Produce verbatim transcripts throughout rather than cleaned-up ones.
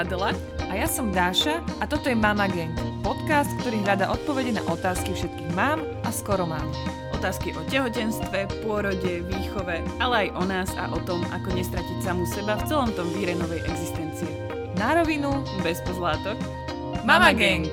Adela. A ja som Dáša a toto je Mama Gang, podcast, ktorý hľadá odpovede na otázky všetkých mám a skoro mám. Otázky o tehotenstve, pôrode, výchove, ale aj o nás a o tom, ako nestratiť samú seba v celom tom víre novej existencie. Na rovinu, bez pozlátok. Mama Gang!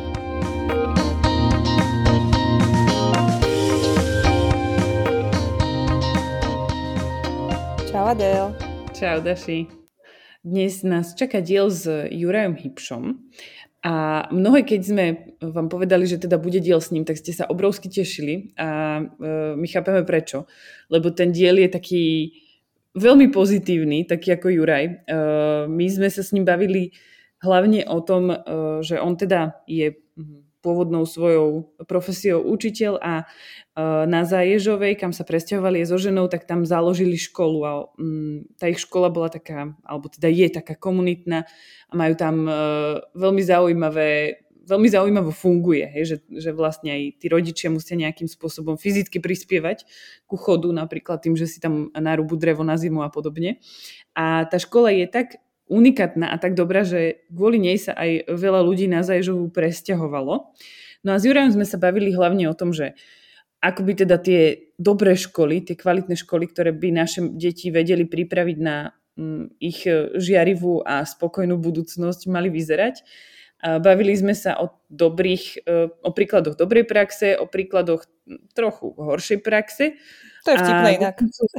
Čau Adel. Čau Daši. Dnes nás čaká diel s Jurajom Hipšom a mnohé, keď sme vám povedali, že teda bude diel s ním, tak ste sa obrovsky tešili a e, my chápeme prečo, lebo ten diel je taký veľmi pozitívny, taký ako Juraj. E, my sme sa s ním bavili hlavne o tom, e, že on teda je pôvodnou svojou profesiou učiteľ a na Záježovej, kam sa presťahovali so ženou, tak tam založili školu a tá ich škola bola taká, alebo teda je taká komunitná a majú tam veľmi zaujímavé, veľmi zaujímavo funguje, hej, že, že vlastne aj tí rodičia musia nejakým spôsobom fyzicky prispievať ku chodu, napríklad tým, že si tam narúbu drevo na zimu a podobne. A tá škola je tak unikátna a tak dobrá, že kvôli nej sa aj veľa ľudí na Záježovú presťahovalo. No a s Jurajom sme sa bavili hlavne o tom, že ako by teda tie dobré školy, tie kvalitné školy, ktoré by naše deti vedeli pripraviť na ich žiarivú a spokojnú budúcnosť, mali vyzerať. Bavili sme sa o dobrých, o príkladoch dobrej praxe, o príkladoch trochu horšej praxe. To je vtipné inak.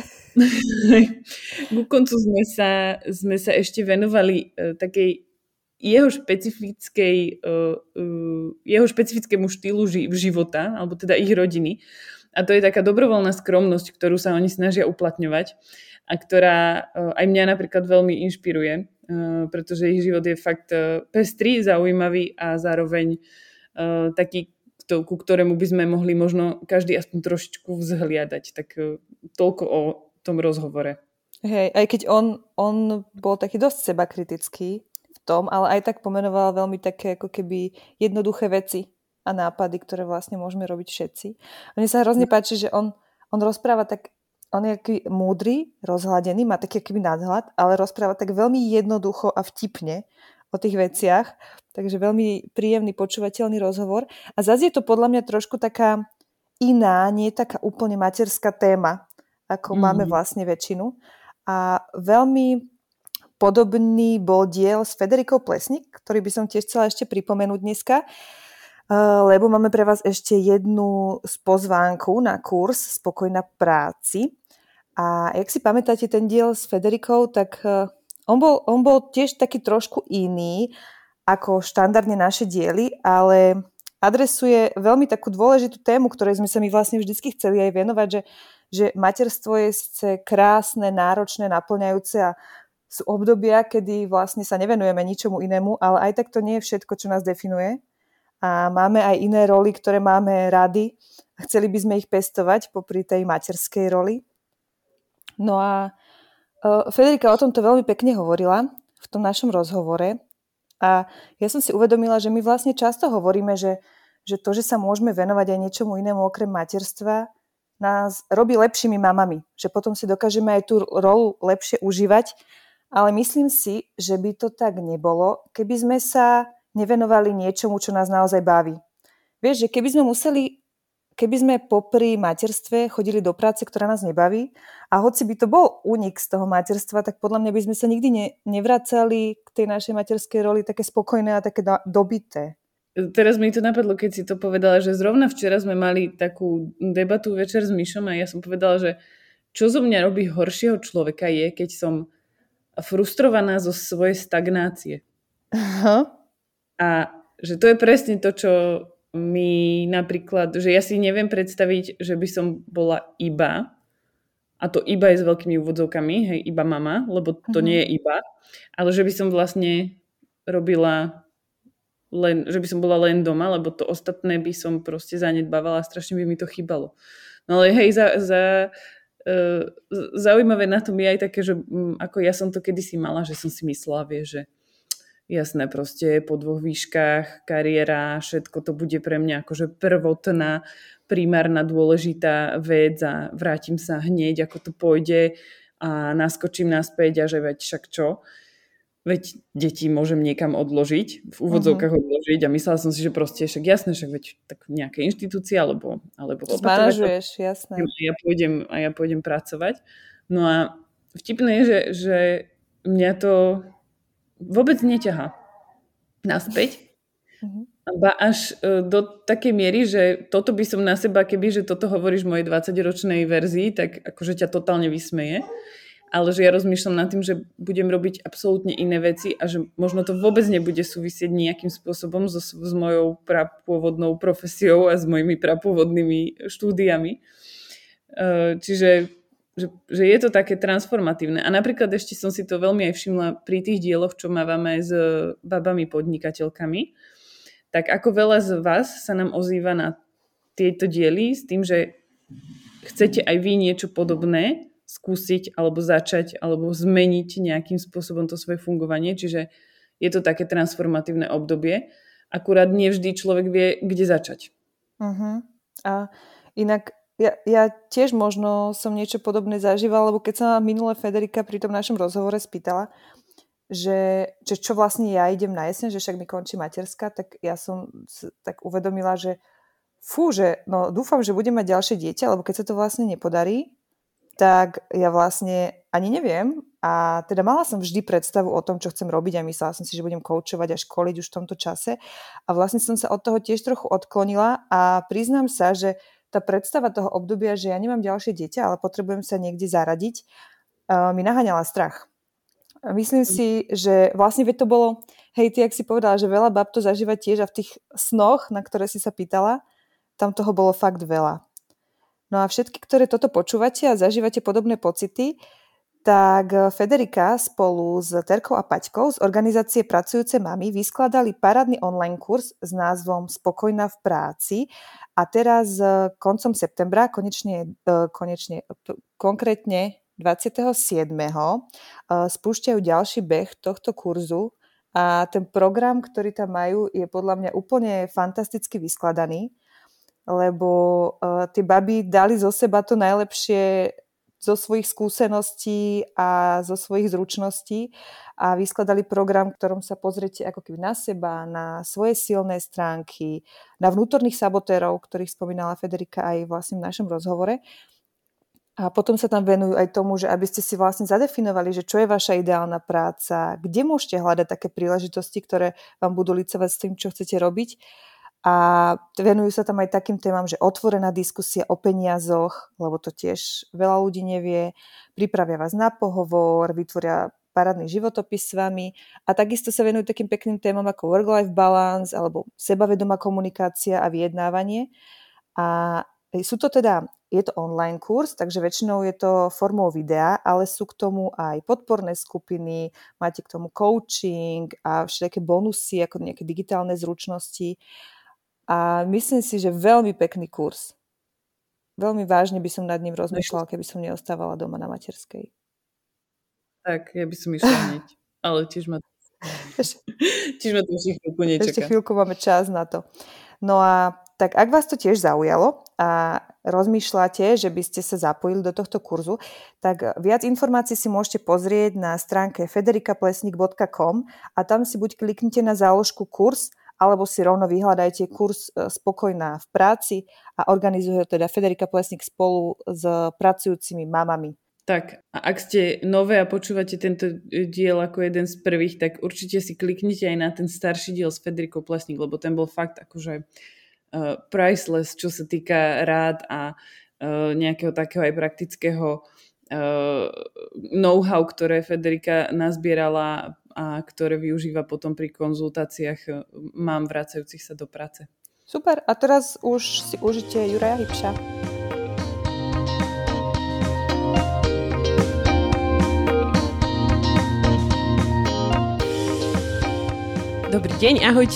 Ku koncu sme sa, sme sa ešte venovali uh, takej jeho špecifickej, uh, uh, jeho špecifickému štýlu ži- života, alebo teda ich rodiny. A to je taká dobrovoľná skromnosť, ktorú sa oni snažia uplatňovať a ktorá uh, aj mňa napríklad veľmi inšpiruje, uh, pretože ich život je fakt uh, pestrý, zaujímavý a zároveň uh, taký, ku ktorému by sme mohli možno každý aspoň trošičku vzhliadať. Tak toľko o tom rozhovore. Hej, aj keď on, on bol taký dosť sebakritický v tom, ale aj tak pomenoval veľmi také ako keby jednoduché veci a nápady, ktoré vlastne môžeme robiť všetci. A mne sa hrozne páči, že on, on rozpráva tak, on je aký múdry, rozhľadený, má taký akýby nadhľad, ale rozpráva tak veľmi jednoducho a vtipne o tých veciach, takže veľmi príjemný, počúvateľný rozhovor. A zase je to podľa mňa trošku taká iná, nie taká úplne materská téma, ako mm. máme vlastne väčšinu. A veľmi podobný bol diel s Federikou Plesník, ktorý by som tiež chcela ešte pripomenúť dneska, lebo máme pre vás ešte jednu z pozvánku na kurz Spokojná práci. A jak si pamätáte ten diel s Federikou, tak On bol, on bol tiež taký trošku iný ako štandardne naše diely, ale adresuje veľmi takú dôležitú tému, ktorej sme sa my vlastne vždycky chceli aj venovať, že, že materstvo je síce krásne, náročné, naplňajúce a sú obdobia, kedy vlastne sa nevenujeme ničomu inému, ale aj tak to nie je všetko, čo nás definuje. A máme aj iné roly, ktoré máme rady a chceli by sme ich pestovať popri tej materskej roli. No a Federika o tomto veľmi pekne hovorila v tom našom rozhovore a ja som si uvedomila, že my vlastne často hovoríme, že, že to, že sa môžeme venovať aj niečomu inému okrem materstva, nás robí lepšími mamami, že potom si dokážeme aj tú rolu lepšie užívať, ale myslím si, že by to tak nebolo, keby sme sa nevenovali niečomu, čo nás naozaj baví. Vieš, že keby sme museli Keby sme popri materstve chodili do práce, ktorá nás nebaví a hoci by to bol únik z toho materstva, tak podľa mňa by sme sa nikdy ne, nevracali k tej našej materskej roli také spokojné a také dobité. Teraz mi to napadlo, keď si to povedala, že zrovna včera sme mali takú debatu večer s Mišom a ja som povedala, že čo zo mňa robí horšieho človeka je, keď som frustrovaná zo svojej stagnácie. Aha. A že to je presne to, čo my napríklad, že ja si neviem predstaviť, že by som bola iba, a to iba je s veľkými úvodzovkami, hej, iba mama, lebo to mm-hmm. nie je iba, ale že by som vlastne robila len, že by som bola len doma, lebo to ostatné by som proste zanedbávala a strašne by mi to chýbalo. No ale hej, za, za uh, zaujímavé na tom je aj také, že um, ako ja som to kedysi mala, že som si myslela, vie, že jasné, proste po dvoch výškach, kariéra, všetko to bude pre mňa akože prvotná, primárna dôležitá vec a vrátim sa hneď, ako to pôjde a naskočím naspäť a že veď však čo. veď deti môžem niekam odložiť, v úvodzovkách uh-huh. odložiť a myslela som si, že proste však jasné, však veď tak nejaké inštitúcie alebo, alebo zmanažuješ, jasné. A ja, pôjdem, a ja pôjdem pracovať. No a vtipné je, že, že mňa to vôbec neťahá naspäť. Uh-huh. Ba až do takej miery, že toto by som na seba, keby, že toto hovoríš v mojej dvadsaťročnej verzii, tak akože ťa totálne vysmeje. Ale že ja rozmýšľam nad tým, že budem robiť absolútne iné veci a že možno to vôbec nebude súvisieť nejakým spôsobom so, s mojou prapôvodnou profesiou a s mojimi prapôvodnými štúdiami. Čiže že, že je to také transformatívne. A napríklad ešte som si to veľmi aj všimla pri tých dieloch, čo mávame s babami podnikateľkami, tak ako veľa z vás sa nám ozýva na tieto diely s tým, že chcete aj vy niečo podobné skúsiť alebo začať alebo zmeniť nejakým spôsobom to svoje fungovanie. Čiže je to také transformatívne obdobie. Akurát nie vždy človek vie, kde začať. Uh-huh. A inak ja, ja tiež možno som niečo podobné zažívala, lebo keď sa ma minule Federika pri tom našom rozhovore spýtala, že, že čo vlastne ja idem na jeseň, že však mi končí materská, tak ja som tak uvedomila, že fú, že no, dúfam, že budem mať ďalšie dieťa, lebo keď sa to vlastne nepodarí, tak ja vlastne ani neviem a teda mala som vždy predstavu o tom, čo chcem robiť a myslela som si, že budem koučovať a školiť už v tomto čase a vlastne som sa od toho tiež trochu odklonila a priznám sa, že tá predstava toho obdobia, že ja nemám ďalšie dieťa, ale potrebujem sa niekde zaradiť, uh, mi naháňala strach. Myslím si, že vlastne to bolo, hej, ty, jak si povedala, že veľa bab to zažíva tiež a v tých snoch, na ktoré si sa pýtala, tam toho bolo fakt veľa. No a všetky, ktoré toto počúvate a zažívate podobné pocity, tak Federika spolu s Terkou a Paťkou z organizácie Pracujúce mamy vyskladali parádny online kurz s názvom Spokojná v práci a teraz koncom septembra, konečne, konečne konkrétne dvadsiateho siedmeho spúšťajú ďalší beh tohto kurzu a ten program, ktorý tam majú, je podľa mňa úplne fantasticky vyskladaný, lebo uh, tie baby dali zo seba to najlepšie zo svojich skúseností a zo svojich zručností a vyskladali program, v ktorom sa pozriete ako keby na seba, na svoje silné stránky, na vnútorných sabotérov, ktorých spomínala Federika aj vlastne v našom rozhovore. A potom sa tam venujú aj tomu, že aby ste si vlastne zadefinovali, že čo je vaša ideálna práca, kde môžete hľadať také príležitosti, ktoré vám budú licovať s tým, čo chcete robiť. A venujú sa tam aj takým témam, že otvorená diskusia o peniazoch, lebo to tiež veľa ľudí nevie, pripravia vás na pohovor, vytvoria parádny životopis s vami a takisto sa venujú takým pekným témam ako work-life balance alebo sebavedomá komunikácia a vyjednávanie. A sú to teda, je to online kurz, takže väčšinou je to formou videa, ale sú k tomu aj podporné skupiny, máte k tomu coaching a všetké bonusy ako nejaké digitálne zručnosti. A myslím si, že veľmi pekný kurz. Veľmi vážne by som nad ním rozmýšľala, keby som neostávala doma na materskej. Tak, ja by som išla hneď. Ale tiež ma, tiež ma to ešte chvíľku nečaká. Ešte chvíľku máme čas na to. No a tak ak vás to tiež zaujalo a rozmýšľate, že by ste sa zapojili do tohto kurzu, tak viac informácií si môžete pozrieť na stránke federika plesník bodka com a tam si buď kliknite na záložku kurz, alebo si rovno vyhľadajte kurz Spokojná v práci a organizuje teda Federika Plesník spolu s pracujúcimi mamami. Tak, a ak ste nové a počúvate tento diel ako jeden z prvých, tak určite si kliknite aj na ten starší diel s Federikou Plesník, lebo ten bol fakt akože uh, priceless, čo sa týka rád a uh, nejakého takého aj praktického uh, know-how, ktoré Federika nazbierala a ktoré využíva potom pri konzultáciách mám vracajúcich sa do práce. Super, a teraz už si užite Juraja Hipša. Dobrý deň, ahojte.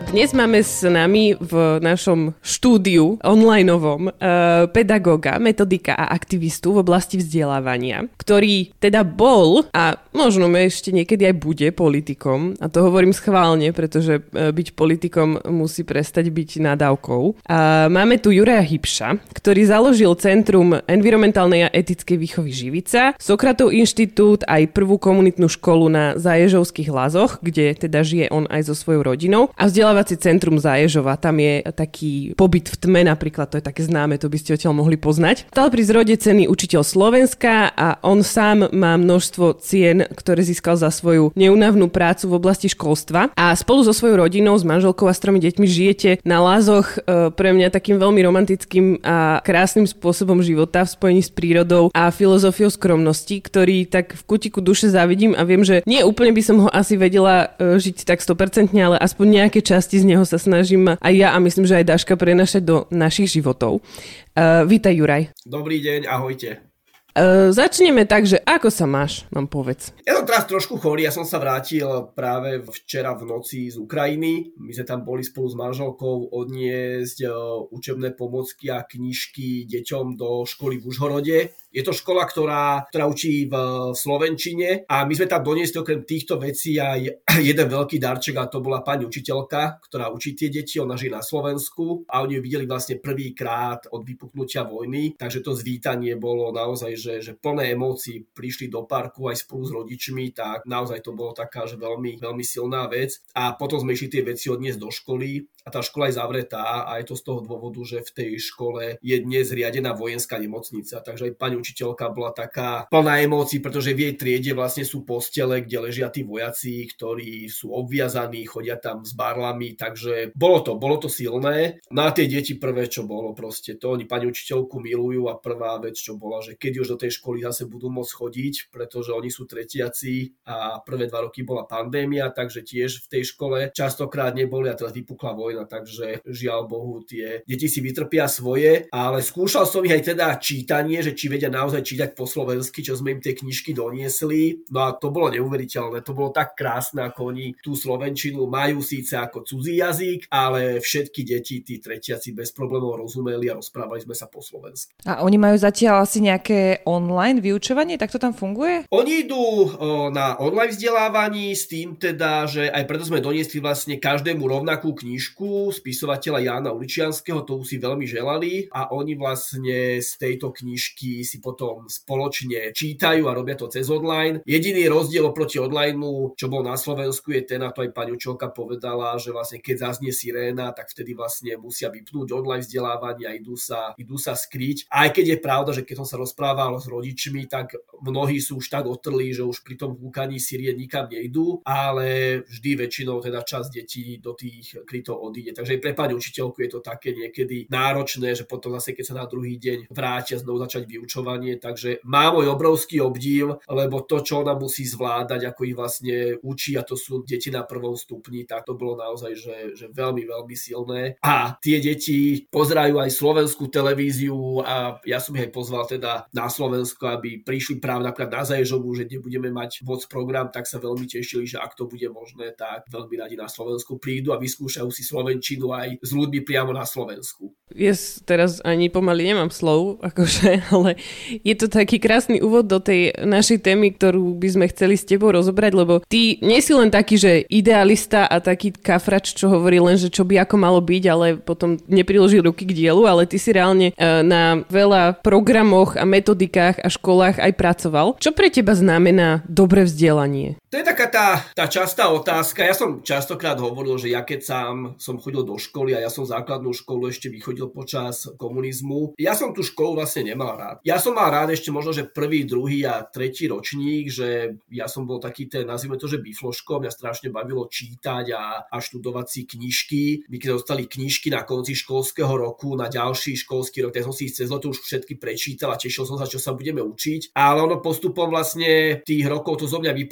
Dnes máme s nami v našom štúdiu onlineovom uh, pedagóga, metodika a aktivistu v oblasti vzdelávania, ktorý teda bol a možno ešte niekedy aj bude politikom. A to hovorím schválne, pretože uh, byť politikom musí prestať byť nadávkou. Uh, máme tu Juraja Hipša, ktorý založil Centrum environmentálnej a etickej výchovy Živica, Sokratov inštitút, aj prvú komunitnú školu na Záježovských Lazoch, kde teda žije on aj so svojou rodinou, a vzdelávací centrum Záježova. Tam je taký pobyt v tme napríklad, to je také známe, to by ste odtiaľ mohli poznať. Stal pri zrode ceny Učiteľ Slovenska a on sám má množstvo cien, ktoré získal za svoju neúnavnú prácu v oblasti školstva. A spolu so svojou rodinou, s manželkou a s tromi deťmi žijete na Lazoch, e, pre mňa takým veľmi romantickým a krásnym spôsobom života v spojení s prírodou a filozofiou skromnosti, ktorý tak v kutiku duše závidím a viem, že nie úplne by som ho asi vedela e, žiť tak sto percent, ale aspoň nejaké časti z neho sa snažím aj ja a myslím, že aj Dáška prenašať do našich životov. Uh, vítaj, Juraj. Dobrý deň, ahojte. Uh, začneme tak, že ako sa máš, nám povedz. Ja som teraz trošku chorý, ja som sa vrátil práve včera v noci z Ukrajiny. My sme tam boli spolu s manželkou odniesť učebné pomocky a knižky deťom do školy v Užhorode. Je to škola, ktorá, ktorá učí v slovenčine a my sme tam doniesli okrem týchto vecí aj jeden veľký darček a to bola pani učiteľka, ktorá učí tie deti, ona žije na Slovensku a oni ju videli vlastne prvýkrát od vypuknutia vojny, takže to zvítanie bolo naozaj, že, že plné emócií, prišli do parku aj spolu s rodičmi, tak naozaj to bolo taká, že veľmi, veľmi silná vec a potom sme išli tie veci odniesť do školy. A tá škola je zavretá a je to z toho dôvodu, že v tej škole je dnes riadená vojenská nemocnica. Takže aj pani učiteľka bola taká plná emócií, pretože v jej triede vlastne sú postele, kde ležia tí vojaci, ktorí sú obviazaní, chodia tam s barlami. Takže bolo to, bolo to silné. No a tie deti prvé, čo bolo proste, to oni pani učiteľku milujú a prvá vec, čo bola, že keď už do tej školy zase budú môcť chodiť, pretože oni sú tretiaci a prvé dva roky bola pandémia, takže tiež v tej škole častokrát neboli a teraz vypukla vojna. Takže žiaľ Bohu, tie deti si vytrpia svoje, ale skúšal som ich aj teda čítanie, že či vedia naozaj čítať po slovensky, čo sme im tie knižky doniesli. No a to bolo neuveriteľné, to bolo tak krásne, ako oni tú slovenčinu majú síce ako cudzí jazyk, ale všetky deti, tí tretiaci bez problémov rozumeli a rozprávali sme sa po slovensky. A oni majú zatiaľ asi nejaké online vyučovanie, tak to tam funguje? Oni idú o, na online vzdelávaní s tým teda, že aj preto sme doniesli vlastne každému rovnakú knižku spisovateľa Jána Uličianskeho, to už si veľmi želali a oni vlastne z tejto knižky si potom spoločne čítajú a robia to cez online. Jediný rozdiel oproti onlineu, čo bol na Slovensku, je ten, a to aj pani učiteľka povedala, že vlastne keď zaznie siréna, tak vtedy vlastne musia vypnúť online vzdelávanie a idú sa, idú sa skryť. Aj keď je pravda, že keď som sa rozprával s rodičmi, tak mnohí sú už tak otrlí, že už pri tom húkaní sirien nikam nejdú, ale vždy väčšinou teda časť detí do tých krytov odíde. Takže aj pre pani učiteľku je to také niekedy náročné, že potom zase keď sa na druhý deň vrátia znovu začať vyučovanie. Takže má môj obrovský obdiv, lebo to, čo ona musí zvládať, ako ich vlastne učí, a to sú deti na prvom stupni, tak to bolo naozaj že, že veľmi, veľmi silné. A tie deti pozerajú aj slovenskú televíziu a ja som ich aj pozval teda na Slovensko, aby prišli práve napríklad na Zaježovu, že kde budeme mať moc program, tak sa veľmi tešili, že ak to bude možné, tak veľmi radi na Slovensku prídu a vyskúšajú si slovenčinu aj s ľuďmi priamo na Slovensku. Yes, teraz ani pomaly nemám slov, akože, ale je to taký krásny úvod do tej našej témy, ktorú by sme chceli s tebou rozobrať, lebo ty nie si len taký, že idealista a taký kafrač, čo hovorí len, že čo by ako malo byť, ale potom nepriloží ruky k dielu, ale ty si reálne na veľa programoch a metodikách a školách aj pracoval. Čo pre teba znamená dobré vzdelanie? To je taká tá, tá častá otázka. Ja som častokrát hovoril, že ja keď sám som chodil do školy a ja som základnú školu ešte vychodil počas komunizmu, ja som tú školu vlastne nemal rád. Ja som mal rád ešte možno, že prvý, druhý a tretí ročník, že ja som bol taký ten, nazvime to, že bifloškom, mňa strašne bavilo čítať a, a študovať si knižky. My keď dostali knižky na konci školského roku, na ďalší školský rok, tak som si ich cez leto už všetky prečítal a tešil som sa, čo sa budeme učiť. Ale ono postupom vlastne tých rokov to zo mňa vyprchalo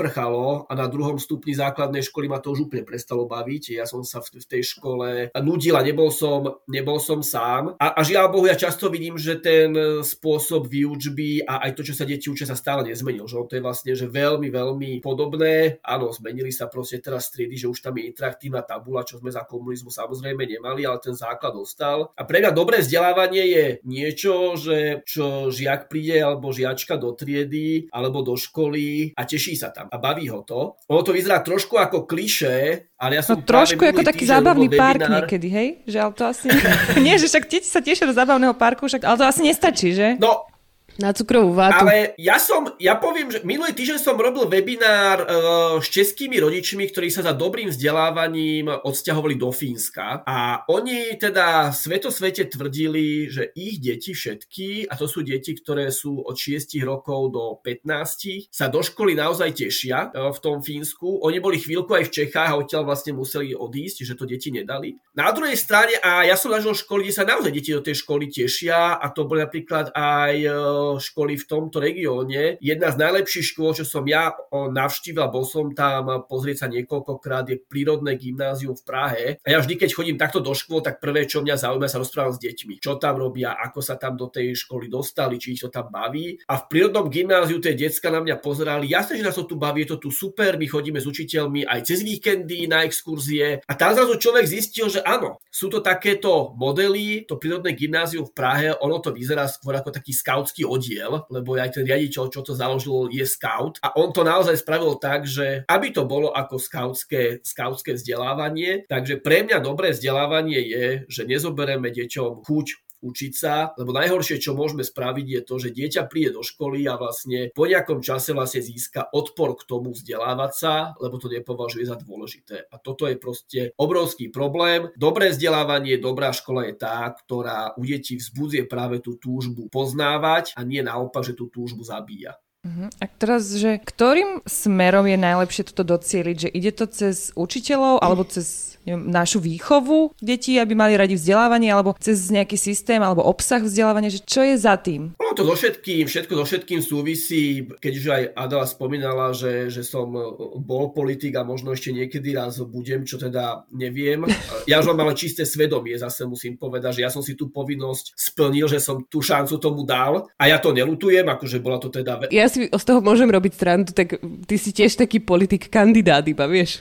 bavilo a na druhom stupni základnej školy ma to už úplne prestalo baviť. Ja som sa v, v tej škole nudil a nebol som, nebol som sám. A, a žiaľ Bohu, ja často vidím, že ten spôsob výučby a aj to, čo sa deti učia, sa stále nezmenil. Že to je vlastne že veľmi, veľmi podobné. Áno, zmenili sa proste teraz triedy, že už tam je interaktívna tabula, čo sme za komunizmu samozrejme nemali, ale ten základ ostal. A pre mňa dobré vzdelávanie je niečo, že čo žiak príde alebo žiačka do triedy alebo do školy a teší sa tam a baví ho to. Ono to vyzerá trošku ako klišé, ale ja som no trošku ako taký zábavný park webinár. Niekedy, hej? Že ale to asi... Nie, že však deti sa tešia do zábavného parku, však, ale to asi nestačí, že? No, na cukrovú vátu. Ale ja som, ja poviem, že minulý týždeň som robil webinár uh, s českými rodičmi, ktorí sa za dobrým vzdelávaním odsťahovali do Fínska a oni teda svetosvete tvrdili, že ich deti všetky, a to sú deti, ktoré sú od šiestich rokov do pätnástich, sa do školy naozaj tešia uh, v tom Fínsku. Oni boli chvíľku aj v Čechách a odtiaľ vlastne museli odísť, že to deti nedali. Na druhej strane, a ja som zažil školy, kde sa naozaj deti do tej školy tešia a to boli napríklad aj uh, školy v tomto regióne. Jedna z najlepších škôl, čo som ja navštívil, bol som tam pozrieť sa niekoľkokrát, je prírodné gymnázium v Prahe. A ja vždy, keď chodím takto do škôl, tak prvé, čo mňa zaujíma, sa rozprávam s deťmi. Čo tam robia, ako sa tam do tej školy dostali, či ich to tam baví. A v prírodnom gymnáziu tie decka na mňa pozerali, jasne, že nás to tu baví, je to tu super, my chodíme s učiteľmi aj cez víkendy na exkurzie. A tam zrazu človek zistil, že áno, sú to takéto modely, to prírodné gymnázium v Prahe, ono to vyzerá skôr ako taký skautský oddiel, lebo aj ten riaditeľ, čo to založil, je scout. A on to naozaj spravil tak, že aby to bolo ako skautské, skautské vzdelávanie. Takže pre mňa dobré vzdelávanie je, že nezoberieme deťom chuť učiť sa, lebo najhoršie, čo môžeme spraviť, je to, že dieťa príde do školy a vlastne po nejakom čase vlastne získa odpor k tomu vzdelávať sa, lebo to nepovažuje za dôležité. A toto je proste obrovský problém. Dobré vzdelávanie, dobrá škola je tá, ktorá u detí vzbudzuje práve tú túžbu poznávať a nie naopak, že tú túžbu zabíja. Uh-huh. A teraz, že ktorým smerom je najlepšie toto docieliť? Že ide to cez učiteľov alebo cez neviem, našu výchovu detí, aby mali radi vzdelávanie, alebo cez nejaký systém alebo obsah vzdelávania? Že čo je za tým? No to so všetkým, všetko so všetkým súvisí, keď už aj Adela spomínala, že, že som bol politik a možno ešte niekedy raz budem, čo teda neviem. Ja už mám ale čisté svedomie, zase musím povedať, že ja som si tú povinnosť splnil, že som tú šancu tomu dal a ja to neľutujem, akože bola to teda... Ja si z toho môžem robiť strandu, tak ty si tiež taký politik kandidát, iba vieš.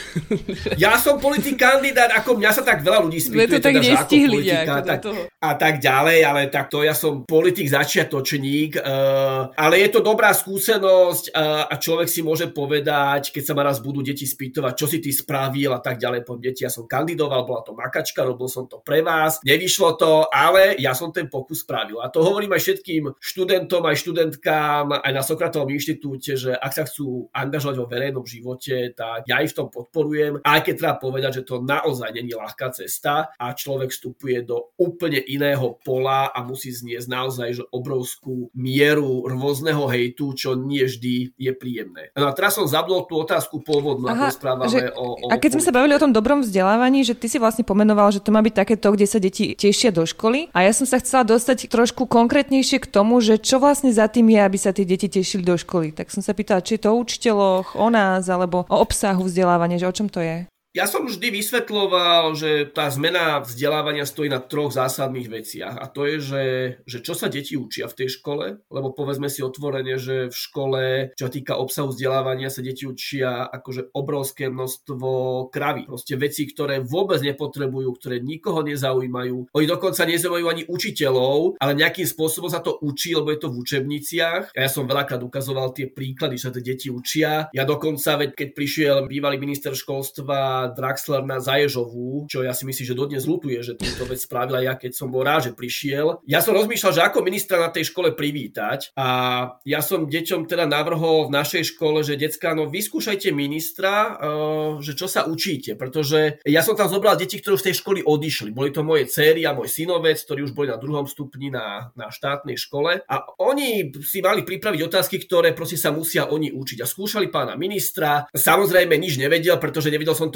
Ja som politik kandidát, ako mňa sa tak veľa ľudí spýtuje, teda, že ako politika tak, a tak ďalej, ale tak to ja som politik začiatočník, uh, ale je to dobrá skúsenosť uh, a človek si môže povedať, keď sa ma raz budú deti spýtovať, čo si ty spravil a tak ďalej, poviem, deti, ja som kandidoval, bola to makačka, robil som to pre vás, nevyšlo to, ale ja som ten pokus spravil. A to hovorím aj všetkým študentom, aj študentkám, aj na Sokratovom inštitúte, že ak sa chcú angažovať vo verejnom živote, tak ja ich v tom podporujem. Aj keď treba povedať, že to naozaj není ľahká cesta a človek vstupuje do úplne iného pola a musí zniesť naozaj že obrovskú mieru rôzneho hejtu, čo nie vždy je príjemné. No a teraz som zabudol tú otázku pôvodnú, ako správame že, o, o... A keď sme sa bavili o tom dobrom vzdelávaní, že ty si vlastne pomenoval, že to má byť takéto, kde sa deti tešia do školy. A ja som sa chcela dostať trošku konkrétnejšie k tomu, že čo vlastne za tým je, aby sa tie deti tešili do školy. Tak som sa pýtala, či je to o učiteľoch, o nás, alebo o obsahu vzdelávania, že o čom to je? Ja som vždy vysvetľoval, že tá zmena vzdelávania stojí na troch zásadných veciach. A to je, že, že čo sa deti učia v tej škole, lebo povedzme si otvorene, že v škole, čo sa týka obsahu vzdelávania, sa deti učia akože obrovské množstvo kravy. Proste veci, ktoré vôbec nepotrebujú, ktoré nikoho nezaujímajú. Oni dokonca nezaujímajú ani učiteľov, ale nejakým spôsobom sa to učí, lebo je to v učebniciach. A ja som veľakrát ukazoval tie príklady, že sa tie deti učia. Ja dokonca, veď keď prišiel bývalý minister školstva Draxler na Zaježovú, čo ja si myslím, že dodnes ľutuje, že túto vec spravila, ja keď som bol rád, že prišiel. Ja som rozmýšľal, že ako ministra na tej škole privítať a ja som deťom teda navrhol v našej škole, že decká, no vyskúšajte ministra, uh, že čo sa učíte, pretože ja som tam zobral deti, ktoré z tej školy odišli. Boli to moje céry a môj synovec, ktorí už boli na druhom stupni na, na štátnej škole a oni si mali pripraviť otázky, ktoré proste sa musia oni učiť. A skúšali pána ministra, samozrejme nič nevedel, pretože nevedel som to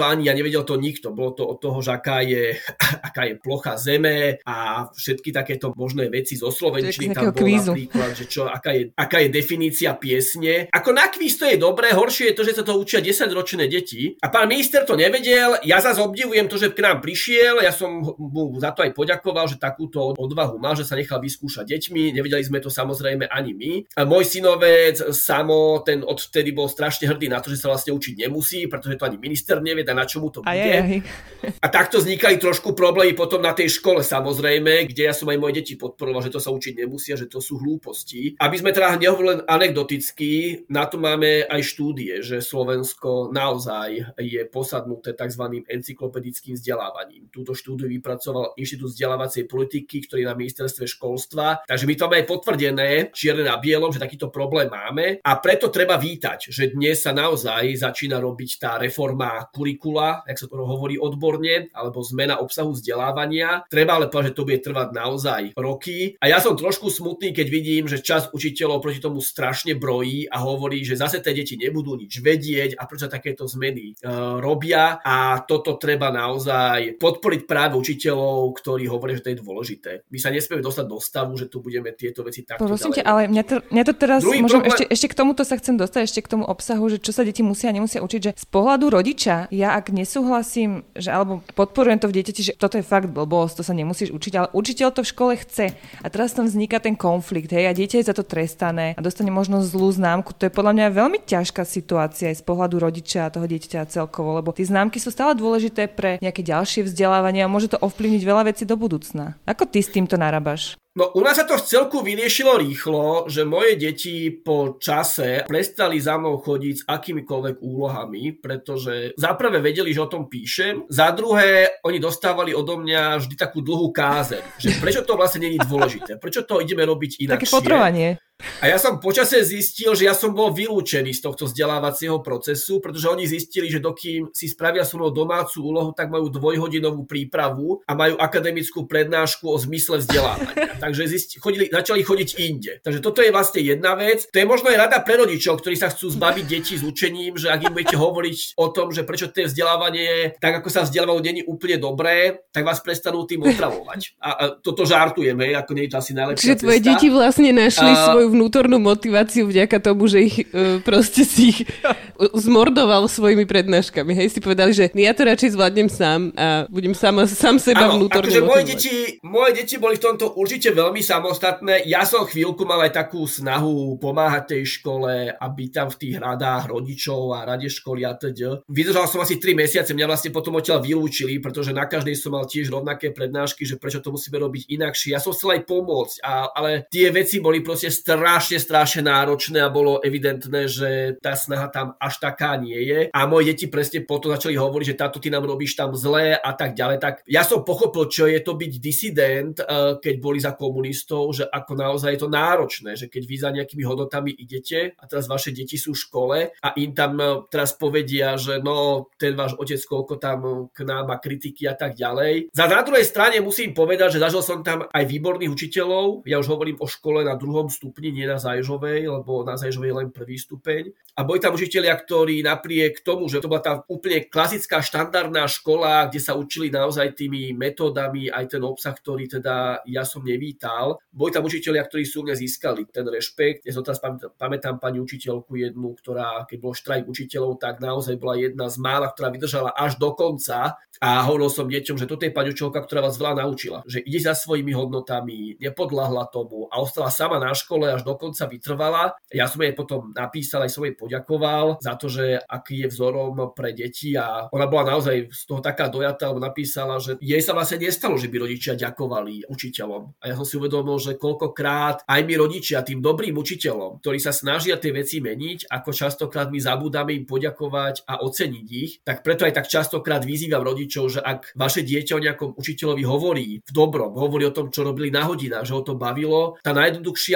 páni a nevedel to nikto. Bolo to od toho, že aká je, aká je plocha zeme a všetky takéto možné veci zo slovenčiny. Tam bolo kvízu. Napríklad, že čo, aká, je, aká je definícia piesne. Ako na kvíz to je dobré, horšie je to, že sa to učia desaťročné deti. A pán minister to nevedel. Ja zase obdivujem to, že k nám prišiel. Ja som mu za to aj poďakoval, že takúto odvahu mal, že sa nechal vyskúšať deťmi. Nevedeli sme to samozrejme ani my. A môj synovec Samo, ten odvtedy bol strašne hrdý na to, že sa vlastne učiť nemusí, pretože to ani minister nevie, a na čomu to bude. Aj, aj. A takto vznikali trošku problémy potom na tej škole samozrejme, kde ja som aj moje deti podporoval, že to sa učiť nemusia, že to sú hlúposti. Aby sme teda nehovorili len anekdoticky, na to máme aj štúdie, že Slovensko naozaj je posadnuté tzv. Encyklopedickým vzdelávaním. Túto štúdiu vypracoval Inštitút vzdelávacej politiky, ktorý je na ministerstve školstva. Takže my to máme aj potvrdené čierne na bielom, že takýto problém máme a preto treba vítať, že dnes sa naozaj začína robiť tá reforma kurikula, jak sa to hovorí odborne, alebo zmena obsahu vzdelávania. Treba ale povedať, že to bude trvať naozaj roky. A ja som trošku smutný, keď vidím, že časť učiteľov proti tomu strašne brojí a hovorí, že zase tie deti nebudú nič vedieť a prečo takéto zmeny e, robia. A toto treba naozaj podporiť práve učiteľov, ktorí hovoria, že to je dôležité. My sa nesmieme dostať do stavu, že tu budeme tieto veci takto Prosím ťa, ale mňa to, mňa to teraz, Druhý môžem problém... ešte, ešte k tomuto sa chcem dostať, ešte k tomu obsahu, že čo sa deti musia a nemusia učiť, že z pohľadu rodiča, ja ak nesúhlasím, že alebo podporujem to v dieťati, že toto je fakt blbosť, to sa nemusíš učiť, ale učiteľ to v škole chce. A teraz tam vzniká ten konflikt, hej, a dieťa je za to trestané a dostane možno zlú známku. To je podľa mňa veľmi ťažká situácia aj z pohľadu rodiča a toho dieťaťa celkovo, lebo tie známky sú stále dôležité pre nejaké ďalšie vzdelávanie a môže to ovplyvniť veľa vecí do budúcna. Ako ty s týmto narábaš? No u nás sa to v celku vyriešilo rýchlo, že moje deti po čase prestali za mnou chodiť s akýmikoľvek úlohami, pretože za prvé vedeli, že o tom píšem, za druhé oni dostávali odo mňa vždy takú dlhú kázeň, že prečo to vlastne nie je dôležité, prečo to ideme robiť inakšie. Také potrovanie. A ja som počase zistil, že ja som bol vylúčený z tohto vzdelávacieho procesu, pretože oni zistili, že dokým si spravia so mnou domácu úlohu, tak majú dvojhodinovú prípravu a majú akademickú prednášku o zmysle vzdelávania. Takže zisti, chodili, začali chodiť inde. Takže toto je vlastne jedna vec. To je možno aj rada pre rodičov, ktorí sa chcú zbaviť detí s učením, že ak im budete hovoriť o tom, že prečo to vzdelávanie, tak ako sa vzdelávalo, nie je úplne dobré, tak vás prestanú tým otravovať. A, a toto žartujeme, ako nie je to asi najlepšia cesta. Čiže tvoje deti vlastne našli a... svoju vnútornú motiváciu vďaka tomu, že ich uh, proste si ich zmordoval svojimi prednáškami. Hej, si povedali, že ja to radšej zvládnem sám a budem sám, sám seba ano, vnútorne motivovať. Moje deti, moje deti boli v tomto určite veľmi samostatné. Ja som chvíľku mal aj takú snahu pomáhať tej škole a byť tam v tých radách rodičov a rade školy a teda. Vydržal som asi tri mesiace, mňa vlastne potom odtiaľ vylúčili, pretože na každej som mal tiež rovnaké prednášky, že prečo to musíme robiť inakšie. Ja som chcel aj pomôcť, a, ale tie veci boli proste strašne, strašne náročné a bolo evidentné, že tá snaha tam až taká nie je. A moje deti presne potom začali hovoriť, že táto ty nám robíš tam zle a tak ďalej. Tak ja som pochopil, čo je to byť disident, keď boli za komunistov, že ako naozaj je to náročné, že keď vy za nejakými hodnotami idete a teraz vaše deti sú v škole a im tam teraz povedia, že no, ten váš otec koľko tam k nám má kritiky a tak ďalej. Za na druhej strane musím povedať, že zažil som tam aj výborných učiteľov. Ja už hovorím o škole na druhom stupni, nie na Zajžovej, lebo na Zajžovej je len prvý stupeň. A boli tam učitelia, ktorí napriek tomu, že to bola tá úplne klasická štandardná škola, kde sa učili naozaj tými metódami aj ten obsah, ktorý teda ja som nevítal. Boli tam učitelia, ktorí sú mne získali ten rešpekt. Ja som teraz pamätám, pamätám pani učiteľku jednu, ktorá, keď bol štrajk učiteľov, tak naozaj bola jedna z mála, ktorá vydržala až do konca. A hovoril som deťom, že toto je pani učiteľka, ktorá vás veľa naučila. Že ide za svojimi hodnotami, nepodľahla tomu a ostala sama na škole, až do konca vytrvala. Ja som jej potom napísal, aj som jej poďakoval za to, že aký je vzorom pre deti a ona bola naozaj z toho taká dojatá, lebo napísala, že jej sa vlastne nestalo, že by rodičia ďakovali učiteľom. A ja som si uvedomil, že koľkokrát aj my rodičia tým dobrým učiteľom, ktorí sa snažia tie veci meniť, ako častokrát my zabúdame im poďakovať a oceniť ich, tak preto aj tak častokrát vyzývam rodičov, že ak vaše dieťa o nejakom učiteľovi hovorí v dobrom, hovorí o tom, čo robili na hodinách, že ho to bavilo, tá najjednoduchšia vec, čo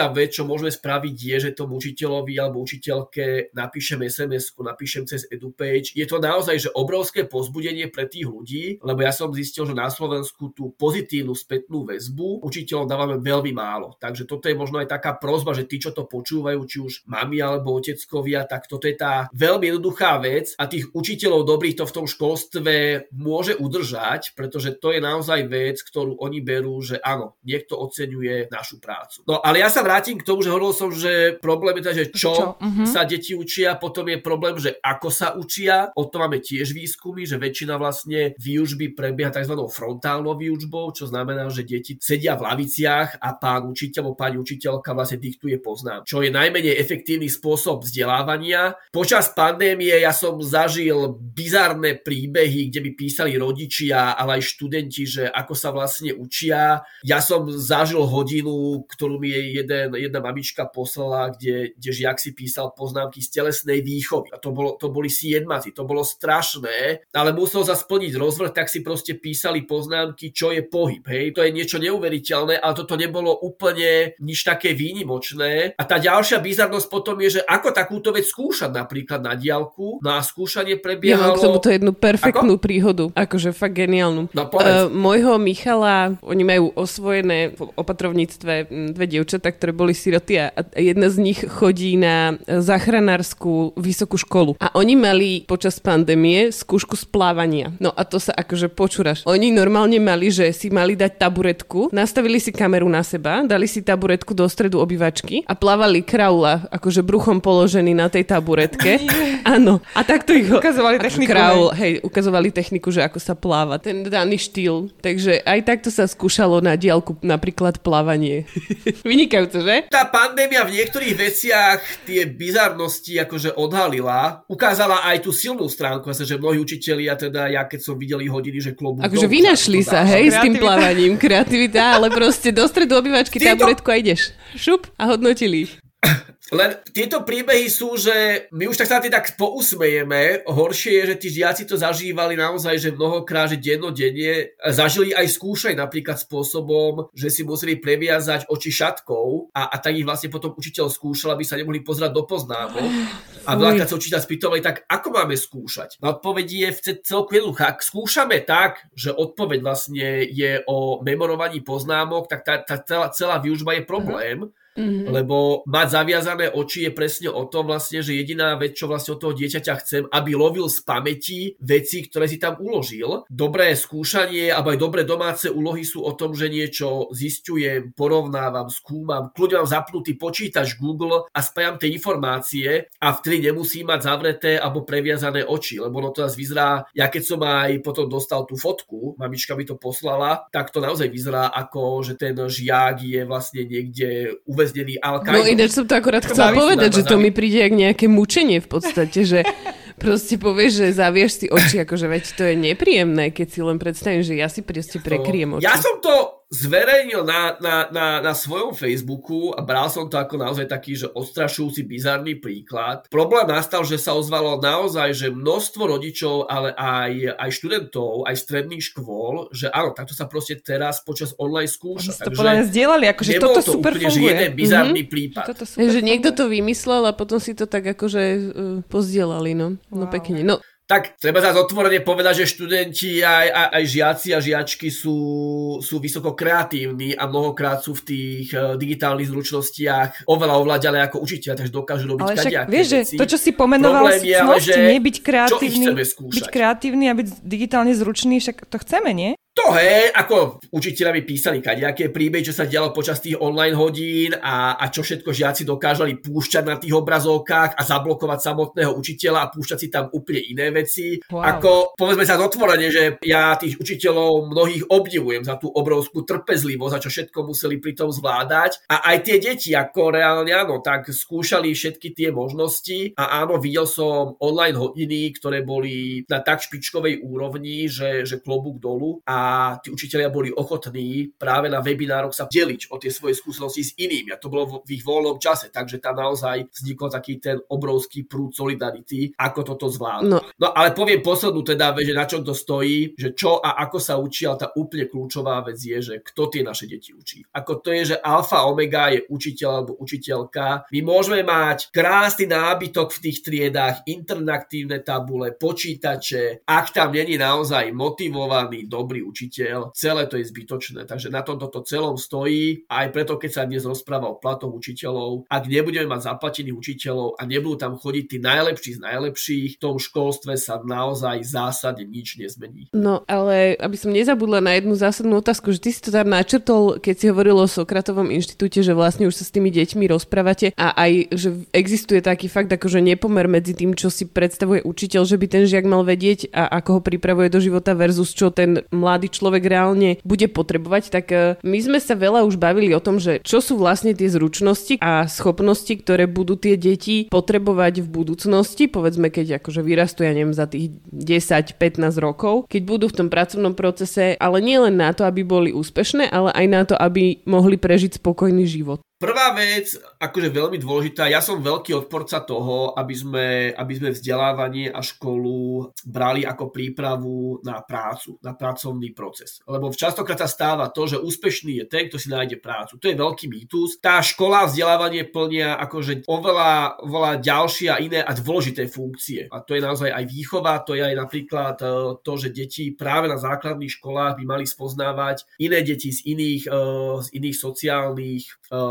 čo môžeme spraviť, je, že tomu učiteľovi alebo učiteľke napíšem es em esku, napíšem cez EduPage. Je to naozaj že obrovské povzbudenie pre tých ľudí, lebo ja som zistil, že na Slovensku tú pozitívnu spätnú väzbu učiteľom dávame veľmi málo. Takže toto je možno aj taká prosba, že tí, čo to počúvajú, či už mami alebo oteckovia, tak toto je tá veľmi jednoduchá vec a tých učiteľov dobrých to v tom školstve môže udržať, pretože to je naozaj vec, ktorú oni berú, že áno, niekto oceňuje našu prácu. No ale ja sa vrátim k tomu, že hovoril som, že problém je teda, že čo, čo? Uh-huh. sa deti učia, potom je problém, že ako sa učia, o tom máme tiež výskumy, že väčšina vlastne výučby prebieha tzv. Frontálnou výučbou, čo znamená, že deti sedia v laviciach a pán učiteľ alebo pani učiteľka vlastne diktuje poznám, čo je najmenej efektívny spôsob vzdelávania. Počas pandémie ja som zažil bizarné príbehy, kde mi písali rodičia, ale aj študenti, že ako sa vlastne učia. Ja som zažil hodinu, ktorú mi jeden, jedna mamička poslala, kde, kde žiak si písal poznámky z telesnej výchovy. A to, bolo, to boli siedmaci, to bolo strašné, ale musel sa splniť rozvrh, tak si proste písali poznámky, čo je pohyb. Hej? To je niečo neuveriteľné, ale toto nebolo úplne nič také výnimočné. A tá ďalšia bizarnosť potom je, že ako takúto vec skúšať napríklad na diaľku. No a skúšanie prebiehalo... Ja mám k tomuto jednu perfektnú ako? príhodu, akože fakt geniálnu. No povedz. Uh, môjho Michala, oni majú osvojené v opatrovníctve dve dievčatá, ktoré boli siroty a jedna z nich chodí na záchranárskú vysokú školu. A oni mali počas pandémie skúšku z plávania. No a to sa akože počúraš. Oni normálne mali, že si mali dať taburetku, nastavili si kameru na seba, dali si taburetku do stredu obývačky a plávali kraula, akože bruchom položený na tej taburetke. Áno. A takto ich ho... Ukazovali techniku. Kraul, hej, ukazovali techniku, že ako sa pláva. Ten daný štýl. Takže aj takto sa skúšalo na diaľku napríklad plávanie. Vynikajúce, že? Tá pandémia v niektorých veciach tie bizarnosti akože odhalila. Ukázala aj tú silnú stránku, že mnohí učitelia, teda ja keď som videl hodiny, že klobúk. Akože vynašli sa, hej, kreativita. S tým plávaním. Kreativita, ale proste do stredu obývačky taburetku a ideš. Šup a hodnotili. Len tieto príbehy sú, že my už tak sa na tým tak pousmejeme. Horšie je, že tí žiaci to zažívali naozaj, že mnohokrát, že dennodenne zažili aj skúšaj napríklad spôsobom, že si museli previazať oči šatkou a, a tak ich vlastne potom učiteľ skúšal, aby sa nemohli pozerať do poznámok. A veľakrát sa učiteľ spýtovali, tak ako máme skúšať? No odpoveď je v celku jednoduchá. Ak skúšame tak, že odpoveď vlastne je o memorovaní poznámok, tak tá, tá celá, celá výučba je problém. Mm-hmm. Lebo mať zaviazané oči je presne o tom vlastne, že jediná vec, čo vlastne od toho dieťaťa chcem, aby lovil z pamäti veci, ktoré si tam uložil. Dobré skúšanie alebo aj dobré domáce úlohy sú o tom, že niečo zisťujem, porovnávam, skúmam, kľudne mám zapnutý počítač Google a spájam tie informácie a vtedy nemusím mať zavreté alebo previazané oči, lebo ono to nás vyzerá, ja keď som aj potom dostal tú fotku, mamička mi to poslala, tak to naozaj vyzerá ako, že ten žiak je vlastne niekde uvedený. No ináč som to akorát chcela povedať, že to mi príde jak nejaké mučenie v podstate, že proste povieš, že zavieš si oči, akože veď to je nepríjemné, keď si len predstavím, že ja si proste prekriem oči. Ja som to zverejnil na, na, na, na svojom Facebooku a bral som to ako naozaj taký, že odstrašujúci, bizarný príklad. Problém nastal, že sa ozvalo naozaj, že množstvo rodičov, ale aj, aj študentov, aj stredných škôl, že áno, takto sa proste teraz počas online skúša. To podľa mňa zdieľali, akože toto to super úplne, funguje. Že jeden bizarný mm-hmm. prípad. Že niekto to vymyslel a potom si to tak akože uh, pozdielali, no. No wow. Pekne. No. Tak treba sa otvorene povedať, že študenti aj, aj, aj žiaci a žiačky sú, sú vysoko kreatívni a mnohokrát sú v tých uh, digitálnych zručnostiach oveľa ovláďalé ako učiteľ, takže dokážu robiť kadejaké vieš, veci. Že to, čo si pomenoval, cnosti, nie byť kreatívny, byť kreatívny a byť digitálne zručný, však to chceme, nie? To hej, ako učiteľa mi písali kadejaké príbehy, čo sa dialo počas tých online hodín a, a čo všetko žiaci dokážali púšťať na tých obrazovkách a zablokovať samotného učiteľa a púšťať si tam úplne iné veci. Wow. Ako, povedzme sa otvorene, že ja tých učiteľov mnohých obdivujem za tú obrovskú trpezlivosť a čo všetko museli pri tom zvládať. A aj tie deti, ako reálne áno, tak skúšali všetky tie možnosti a áno, videl som online hodiny, ktoré boli na tak špičkovej úrovni, že, že klobúk dolu a a tí učitelia boli ochotní práve na webinároch sa deliť o tie svoje skúsenosti s inými a to bolo v ich voľnom čase, takže tam naozaj vznikol taký ten obrovský prúd solidarity, ako toto zvládať. No. no ale poviem poslednú teda, že na čom to stojí, že čo a ako sa učí, ale tá úplne kľúčová vec je, že kto tie naše deti učí. Ako to je, že alfa omega je učiteľ alebo učiteľka. My môžeme mať krásny nábytok v tých triedách, interaktívne tabule, počítače. Ak tam není naozaj motivovaný, dobrý učiteľ, celé to je zbytočné. Takže na tomto to celom stojí. Aj preto, keď sa dnes rozpráva o platoch učiteľov, ak nebudeme mať zaplatených učiteľov a nebudú tam chodiť tí najlepší z najlepších, v tom školstve sa naozaj zásadne nič nezmení. No, ale aby som nezabudla na jednu zásadnú otázku, že ty si to tam načrtol, keď si hovoril o Sokratovom inštitúte, že vlastne už sa s tými deťmi rozprávate a aj, že existuje taký fakt, akože nepomer medzi tým, čo si predstavuje učiteľ, že by ten žiak mal vedieť a ako ho pripravuje do života versus čo ten mladý človek reálne bude potrebovať, tak my sme sa veľa už bavili o tom, že čo sú vlastne tie zručnosti a schopnosti, ktoré budú tie deti potrebovať v budúcnosti, povedzme, keď akože vyrastú, ja neviem, za tých desať pätnásť rokov, keď budú v tom pracovnom procese, ale nie len na to, aby boli úspešné, ale aj na to, aby mohli prežiť spokojný život. Prvá vec, akože veľmi dôležitá, ja som veľký odporca toho, aby sme, aby sme vzdelávanie a školu brali ako prípravu na prácu, na pracovný proces. Lebo častokrát sa stáva to, že úspešný je ten, kto si nájde prácu. To je veľký mýtus. Tá škola a vzdelávanie plnia akože oveľa, oveľa ďalšie a iné a dôležité funkcie. A to je naozaj aj výchova, to je aj napríklad to, že deti práve na základných školách by mali spoznávať iné deti z iných, z iných sociálnych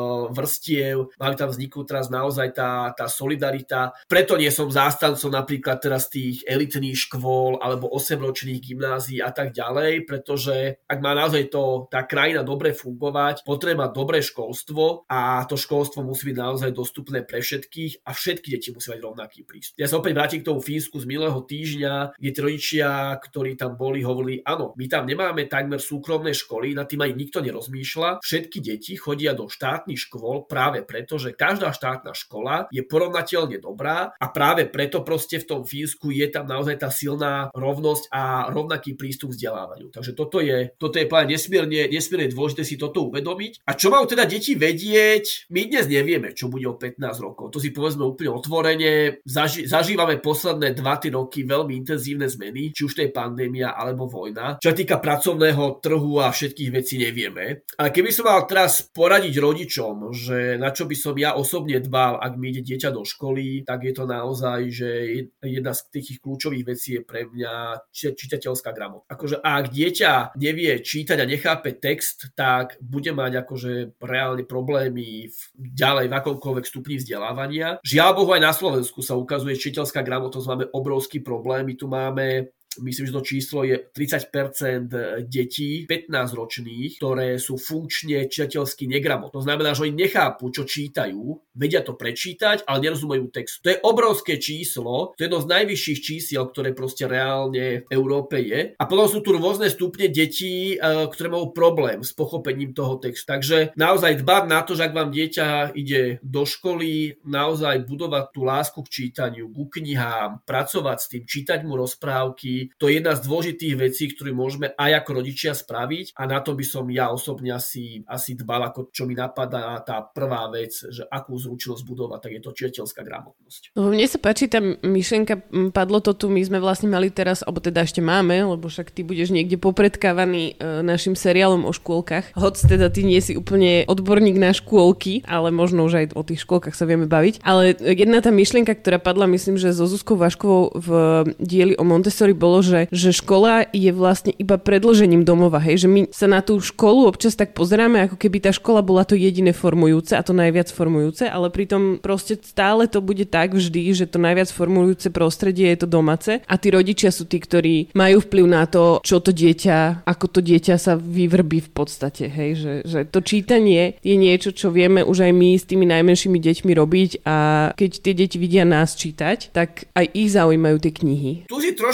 vrstiev, mali tam vzniknúť teraz naozaj tá, tá solidarita. Preto nie som zástancom napríklad teraz tých elitných škôl alebo osemročných gymnázií a tak ďalej, pretože ak má naozaj to, tá krajina dobre fungovať, potrebuje mať dobré školstvo a to školstvo musí byť naozaj dostupné pre všetkých a všetky deti musia mať rovnaký prístup. Ja sa opäť vrátim k tomu Fínsku z minulého týždňa, kde tí rodičia, ktorí tam boli, hovorili, áno, my tam nemáme takmer súkromné školy, nad tým aj nikto nerozmýšľa. Všetky deti chodia do štátnych škôl práve preto, že každá štátna škola je porovnateľne dobrá a práve preto proste v tom Fínsku je tam naozaj tá silná rovnosť a rovnaký prístup k vzdelávaniu. Takže toto je, toto je plne nesmierne, nesmierne dôležité si toto uvedomiť. A čo majú teda deti vedieť? My dnes nevieme, čo bude o pätnásť rokov. To si povedzme úplne otvorene. Zaži, zažívame posledné dva tri roky veľmi intenzívne zmeny, či už to je pandémia alebo vojna. Čo sa týka pracovného trhu a všetkých vecí nevieme. Ale keby som mal teraz poradiť rodičom, že na čo by som ja osobne dbal, ak mi ide dieťa do školy, tak je to naozaj, že jedna z tých kľúčových vecí je pre mňa čitateľská gramotnosť. Akože ak dieťa nevie čítať a nechápe text, tak bude mať akože reálne problémy v, ďalej v akomkoľvek stupni vzdelávania. Žiaľ Bohu, aj na Slovensku sa ukazuje, že čitateľská gramotnosť, máme obrovský problém. My tu máme, myslím, že to číslo je tridsať percent detí pätnásťročných, ktoré sú funkčne čitateľsky negramotné. To znamená, že oni nechápu, čo čítajú, vedia to prečítať, ale nerozumejú text. To je obrovské číslo, to je jedno z najvyšších čísiel, ktoré proste reálne v Európe je. A potom sú tu rôzne stupne detí, ktoré majú problém s pochopením toho textu. Takže naozaj dbať na to, že ak vám dieťa ide do školy, naozaj budovať tú lásku k čítaniu, ku knihám, pracovať s tým, čítať mu rozprávky. To je jedna z dôležitých vecí, ktoré môžeme aj ako rodičia spraviť a na to by som ja osobne asi, asi dbal, ako čo mi napadá tá prvá vec, že akú zručnosť budovať, tak je to čitateľská gramotnosť. No, mne sa páči tá myšlienka, padlo to tu, my sme vlastne mali teraz, alebo teda ešte máme, lebo však ty budeš niekde popredkávaný e, našim seriálom o škôlkach. Hoď teda ty nie si úplne odborník na škôlky, ale možno už aj o tých škôlkach sa vieme baviť. Ale jedna tá myšlienka, ktorá padla, myslím, že so Zuzkou Vaškovou v dieli o Montessori bolo, že, že škola je vlastne iba predĺžením domova, hej, že my sa na tú školu občas tak pozeráme, ako keby tá škola bola to jediné formujúce a to najviac formujúce, ale pritom proste stále to bude tak vždy, že to najviac formujúce prostredie je to domáce a tí rodičia sú tí, ktorí majú vplyv na to, čo to dieťa, ako to dieťa sa vyvrbí v podstate, hej, že, že to čítanie je niečo, čo vieme už aj my s tými najmenšími deťmi robiť a keď tie deti vidia nás čítať, tak aj ich zaujímajú tie knihy. Tu si trošku dovolím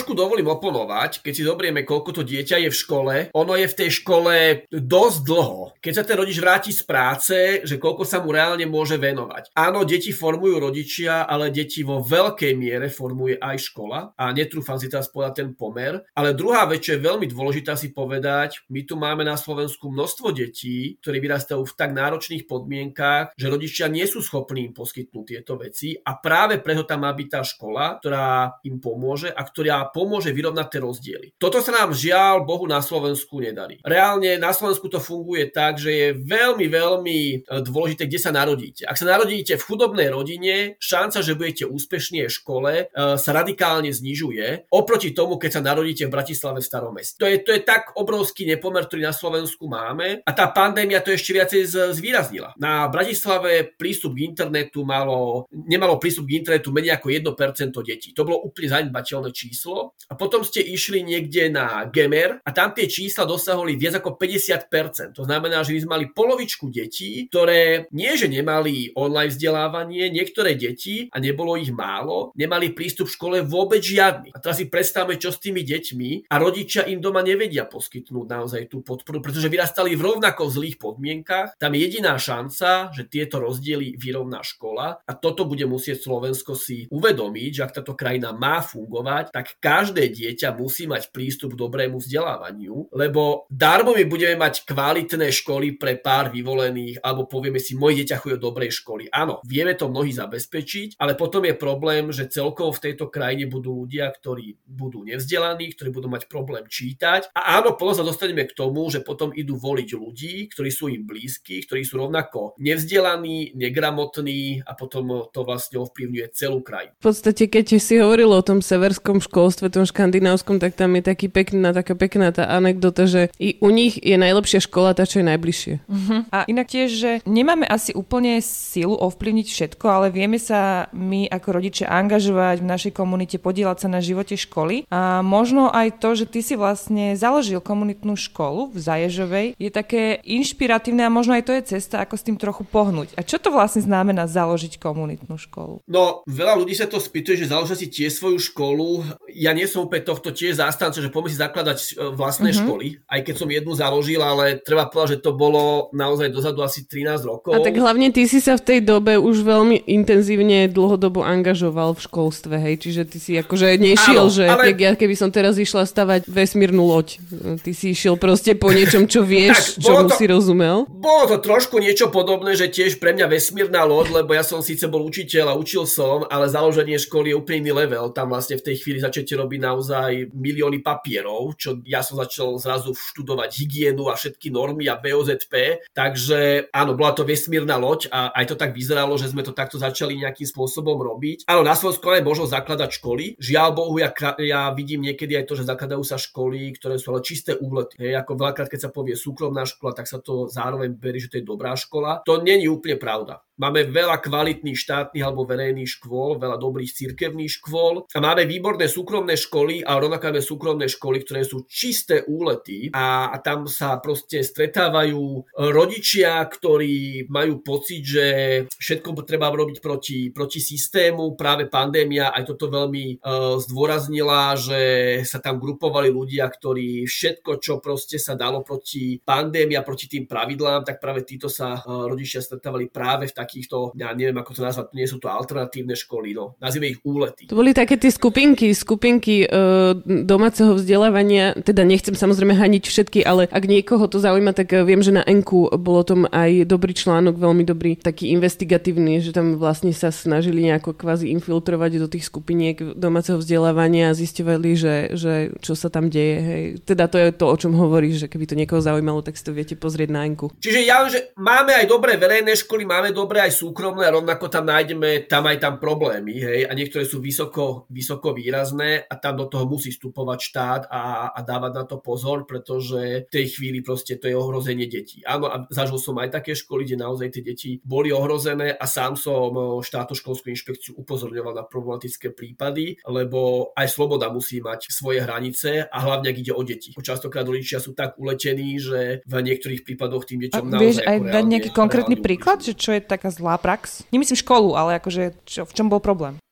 oponovať, keď si zoberieme, koľko to dieťa je v škole, ono je v tej škole dosť dlho. Keď sa ten rodič vráti z práce, že koľko sa mu reálne môže venovať. Áno, deti formujú rodičia, ale deti vo veľkej miere formuje aj škola a netrúfam si teraz povedať ten pomer. Ale druhá vec, čo je veľmi dôležitá si povedať, my tu máme na Slovensku množstvo detí, ktorí vyrastajú v tak náročných podmienkách, že rodičia nie sú schopní im poskytnúť tieto veci a práve preto tam má byť tá škola, ktorá im pomôže a ktorá pomôže vyrovnať tie rozdiely. Toto sa nám žiaľ Bohu na Slovensku nedarí. Reálne na Slovensku to funguje tak, že je veľmi, veľmi dôležité, kde sa narodíte. Ak sa narodíte v chudobnej rodine, šanca, že budete úspešní v škole, sa radikálne znižuje oproti tomu, keď sa narodíte v Bratislave v Starom meste. To je, to je tak obrovský nepomer, ktorý na Slovensku máme a tá pandémia to ešte viacej zvýraznila. Na Bratislave prístup k internetu malo, nemalo prístup k internetu menej ako jedno percento detí. To bolo úplne zanedbateľné číslo. A potom ste išli niekde na Gemer a tam tie čísla dosahovali viac ako päťdesiat percent. To znamená, že my sme mali polovičku detí, ktoré nie, že nemali online vzdelávanie, niektoré deti, a nebolo ich málo, nemali prístup v škole vôbec žiadny. A teraz si predstavme, čo s tými deťmi a rodičia im doma nevedia poskytnúť naozaj tú podporu, pretože vyrastali v rovnako zlých podmienkach. Tam je jediná šanca, že tieto rozdiely vyrovná škola a toto bude musieť Slovensko si uvedomiť, že ak táto krajina má fungovať, tak každé dieťa musí mať prístup k dobrému vzdelávaniu, lebo darmo my budeme mať kvalitné školy pre pár vyvolených, alebo povieme si, moje dieťa chodí do dobrej školy. Áno, vieme to mnohí zabezpečiť, ale potom je problém, že celkovo v tejto krajine budú ľudia, ktorí budú nevzdelaní, ktorí budú mať problém čítať. A áno, potom sa dostaneme k tomu, že potom idú voliť ľudí, ktorí sú im blízki, ktorí sú rovnako nevzdelaní, negramotní a potom to vlastne ovplyvňuje celú krajinu. V podstate, keď si hovoril o tom severskom školstve, tom škandinávskom, tak tam je taký pekná, taká pekná tá anekdota, že i u nich je najlepšia škola tá, čo je najbližšie. Uh-huh. A inak tiež, že nemáme asi úplne silu ovplyvniť všetko, ale vieme sa my ako rodičia angažovať v našej komunite, podieľať sa na živote školy. A možno aj to, že ty si vlastne založil komunitnú školu v Zaježovej, je také inšpiratívne a možno aj to je cesta, ako s tým trochu pohnúť. A čo to vlastne znamená založiť komunitnú školu? No, veľa ľudí sa to spýtuje, že založia si tiež svoju školu. Ja nie som úplne tohto tiež zástanca, že poďme si zakladať vlastné uh-huh. školy, aj keď som jednu založil, ale treba povedať, že to bolo naozaj dozadu asi trinásť rokov. A tak hlavne ty si sa v tej dobe už veľmi intenzívne dlhodobo angažoval v školstve, hej, čiže ty si akože nešiel, áno, že ale... ja keby som teraz išla stavať vesmírnu loď, ty si išiel proste po niečom, čo vieš, tak, čomu to, si rozumel. Bolo to trošku niečo podobné, že tiež pre mňa vesmírna loď, lebo ja som síce bol učiteľ a učil som, ale založenie školy je úplne iný level. Tam vlastne v tej chvíli začnete robiť naozaj milióny papierov, čo ja som začal zrazu študovať hygienu a všetky normy a bé ó zet pé, takže áno, bola to vesmírna loď a aj to tak vyzeralo, že sme to takto začali nejakým spôsobom robiť. Áno, na Slovensku je možnosť zakladať školy. Žiaľ Bohu, ja, ja vidím niekedy aj to, že zakladajú sa školy, ktoré sú ale čisté úlety. Hej, ako veľakrát, keď sa povie súkromná škola, tak sa to zároveň berie, že to je dobrá škola. To nie je úplne pravda. Máme veľa kvalitných štátnych alebo verejných škôl, veľa dobrých cirkevných škôl a máme výborné súkromné školy a rovnako máme súkromné školy, ktoré sú čisté úlety a, a tam sa proste stretávajú rodičia, ktorí majú pocit, že všetko treba robiť proti, proti systému. Práve pandémia aj toto veľmi uh, zdôraznila, že sa tam grupovali ľudia, ktorí všetko, čo proste sa dalo proti pandémii a proti tým pravidlám, tak práve títo sa uh, rodičia stretávali práve v tak takýchto, ja neviem ako to nazvať, nie sú to alternatívne školy, no, nazvime ich úlety. To boli také tie skupinky, skupinky e, domáceho vzdelávania, teda nechcem samozrejme haniť všetky, ale ak niekoho to zaujíma, tak viem, že na Enku bolo tom aj dobrý článok, veľmi dobrý, taký investigatívny, že tam vlastne sa snažili nejako kvázi infiltrovať do tých skupiniek domáceho vzdelávania a zisťovali, že, že čo sa tam deje. Hej. Teda to je to, o čom hovoríš, že keby to niekoho zaujímalo, tak si to viete pozrieť na Enku. Čiže ja, že máme aj dobré verejné školy, máme dobré aj súkromné a rovnako tam nájdeme tam aj tam problémy, hej, a niektoré sú vysoko, vysoko výrazné a tam do toho musí vstupovať štát a, a dávať na to pozor, pretože v tej chvíli proste to je ohrozenie detí. Áno, a zažil som aj také školy, kde naozaj tie deti boli ohrozené a sám som štátnu školskú inšpekciu upozorňoval na problematické prípady, lebo aj sloboda musí mať svoje hranice a hlavne ak ide o deti. Častokrát rodičia sú tak uletení, že v niektorých prípadoch tým deťom naozaj vieš aj dať nejaký konkrétny príklad, že čo je taká zlá prax? Nemyslím školu, ale akože čo, v čom bol problém?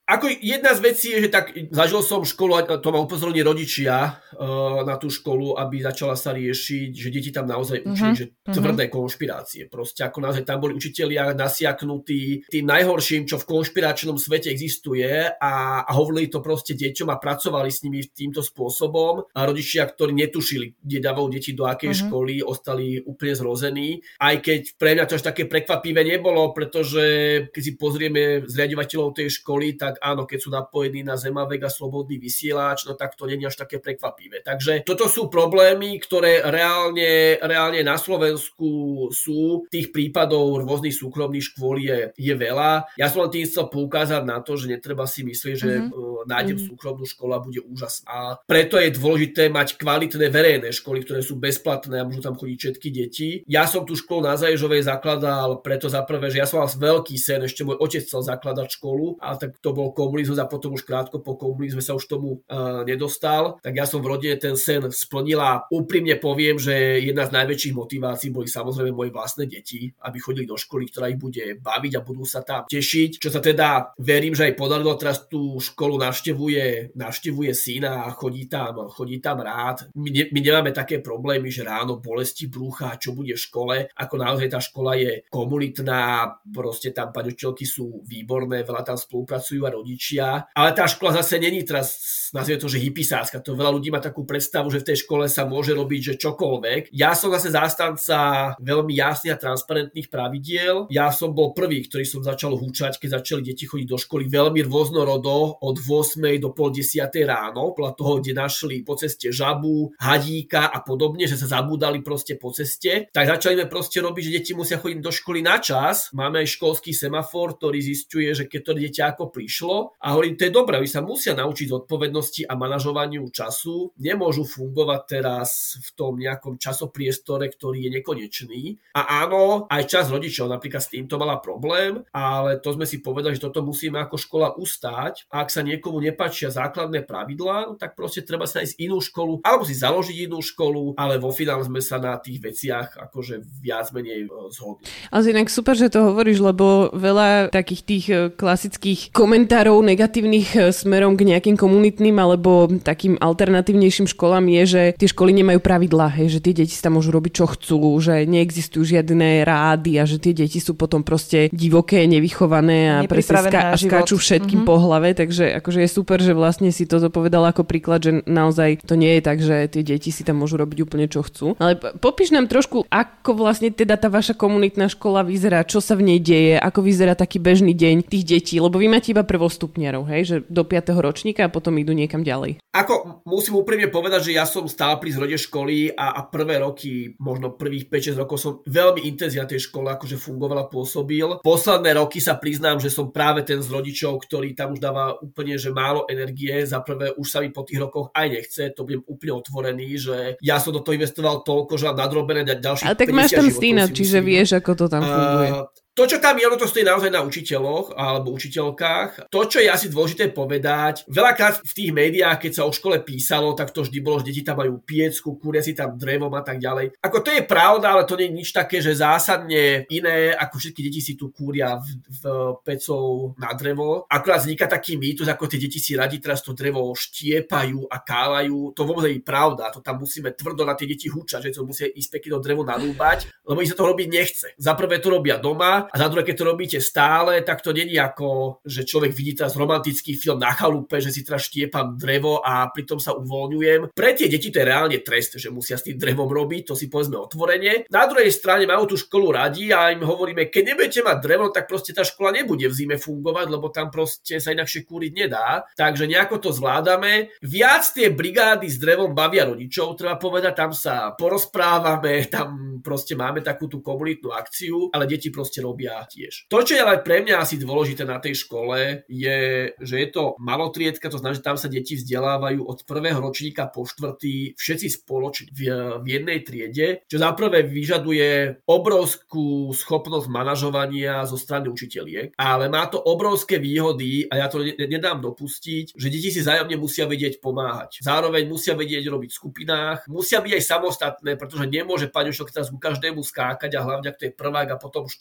Ako jedna z vecí je, že tak zažil som školu, a to ma upozornili rodičia uh, na tú školu, aby začala sa riešiť, že deti tam naozaj učili, uh-huh. že tvrdé konšpirácie. Proste ako naozaj tam boli učitelia nasiaknutí tým najhorším, čo v konšpiračnom svete existuje a, a hovorili to proste deťom a pracovali s nimi týmto spôsobom. A rodičia, ktorí netušili, kde dávajú deti do akej uh-huh. školy, ostali úplne zrození. Aj keď pre mňa to až také prekvapivé nebolo, pretože keď si pozrieme zriaďovateľov tej školy, tak áno, keď sú napojení na Zemavek a Slobodný vysielač, no tak to nie je až také prekvapivé. Takže toto sú problémy, ktoré reálne, reálne na Slovensku sú. Tých prípadov rôznych súkromných škôl je, je veľa. Ja som len tým chcel poukázať na to, že netreba si myslieť, že mm-hmm. nájdem mm-hmm. súkromnú školu a bude úžasná. A preto je dôležité mať kvalitné verejné školy, ktoré sú bezplatné a môžu tam chodiť všetky deti. Ja som tú školu na Zaježovej zakladal preto za prvé, že ja som mal veľký sen, ešte môj otec chcel zakladať školu, ale tak to bol komunizmus a potom už krátko po komunizme sa už tomu uh, nedostal. Tak ja som v rodine ten sen splnil a úprimne poviem, že jedna z najväčších motivácií boli samozrejme moje vlastné deti, aby chodili do školy, ktorá ich bude baviť a budú sa tam tešiť. Čo sa teda verím, že aj podarilo, teraz tú školu navštevuje, navštevuje syn a chodí tam, chodí tam rád. My, ne, my nemáme také problémy, že ráno bolesti brúcha, čo bude v škole, ako naozaj tá škola je komunitná, proste tam pani učiteľky sú výborné, veľa tam spolupracujú a rodičia, ale tá škola zase není teraz, nazvime to, že hypisácka. To veľa ľudí má takú predstavu, že v tej škole sa môže robiť, že čokoľvek. Ja som zase zástanca veľmi jasných a transparentných pravidiel. Ja som bol prvý, ktorý som začal húčať, keď začali deti chodiť do školy veľmi rôznorodo od ôsmej do pol desiatej ráno, podľa toho, kde našli po ceste žabu, hadíka a podobne, že sa zabúdali proste po ceste. Tak začali sme proste robiť, že deti musia chodiť do školy na čas. Máme aj školský semafor, ktorý zisťuje, že keď to dieťa ako prišlo, a hovorím, to je dobré, oni sa musia naučiť zodpovednosti a manažovaniu času. Nemôžu fungovať teraz v tom nejakom časopriestore, ktorý je nekonečný. A áno, aj časť rodičov napríklad s týmto mala problém, ale to sme si povedali, že toto musíme ako škola ustáť. A ak sa niekomu nepáčia základné pravidlá, no tak proste treba sa ísť inú školu, alebo si založiť inú školu, ale vo finále sme sa na tých veciach akože viac menej zhodli. Ale inak super, že to hovoríš, lebo veľa takých tých klasických komentárov negatívnych smerom k nejakým komunitným alebo takým alternatívnejším školám je, že tie školy nemajú pravidlá, hej, že tie deti si tam môžu robiť čo chcú, že neexistujú žiadne rády a že tie deti sú potom proste divoké, nevychované a presne ska- skáču všetkým mm-hmm. po hlave, takže akože je super, že vlastne si toto povedala ako príklad, že naozaj to nie je tak, že tie deti si tam môžu robiť úplne čo chcú. Ale popíš nám trošku, ako vlastne teda tá vaša komunitná škola vyzerá, čo sa v nej deje, ako vyzerá taký bežný deň tých detí, lebo vy máte iba prvostupniarov, hej, že do piateho ročníka a potom idú niekam ďalej. Ako musím úprimne povedať, že ja som stál pri zrode školy a, a prvé roky, možno prvých päť šesť rokov som veľmi intenzívne na tej škole akože fungoval a pôsobil. Posledné roky sa priznám, že som práve ten z rodičov, ktorý tam už dáva úplne že málo energie. Za prvé už sa mi po tých rokoch aj nechce, to budem úplne otvorený, že ja som do toho investoval toľko, že mám nadrobené ďalších ale tak máš tam syna, čiže vieš, ako to tam funguje. Uh, To, čo tam je, ono to stojí naozaj na učiteľoch alebo učiteľkách. To, čo je asi dôležité povedať, veľakrát v tých médiách, keď sa o škole písalo, tak to vždy bolo, že deti tam majú piecku, kúria si tam drevom a tak ďalej. Ako to je pravda, ale to nie je nič také, že zásadne iné, ako všetky deti si tu kúria v, v pecov na drevo. Akurát vzniká taký mýtus, ako tie deti si radi teraz to drevo štiepajú a kálajú. To vôbec nie je pravda. To tam musíme tvrdo na tie deti húčať, že to musia ísť pekne do drevo narúbať, lebo ich sa to robiť nechce. Za prvé to robia doma. A za druhé, keď to robíte stále, tak to není ako, že človek vidí teraz romantický film na chalupe, že si teraz štiepam drevo a pritom sa uvoľňujem. Pre tie deti to je reálne trest, že musia s tým drevom robiť, to si povedzme otvorene. Na druhej strane majú tú školu radi a im hovoríme, keď nebudete mať drevo, tak proste tá škola nebude v zime fungovať, lebo tam proste sa inakšie kúriť nedá. Takže nejako to zvládame. Viac tie brigády s drevom bavia rodičov, treba povedať, tam sa porozprávame, tam proste máme takú tú komunitnú akciu, ale deti proste robia tiež. To, čo je ale pre mňa asi dôležité na tej škole, je, že je to malotriedka, to znamená, že tam sa deti vzdelávajú od prvého ročníka po štvrtý, všetci spoločne v, v jednej triede, čo zaprvé vyžaduje obrovskú schopnosť manažovania zo strany učiteľiek, ale má to obrovské výhody a ja to ne, nedám dopustiť, že deti si vzájomne musia vedieť pomáhať. Zároveň musia vedieť robiť v skupinách, musia byť aj samostatné, pretože nemôže pani učiteľka teraz ku každému skákať a hlavne ak to je prvák a potom štvrták.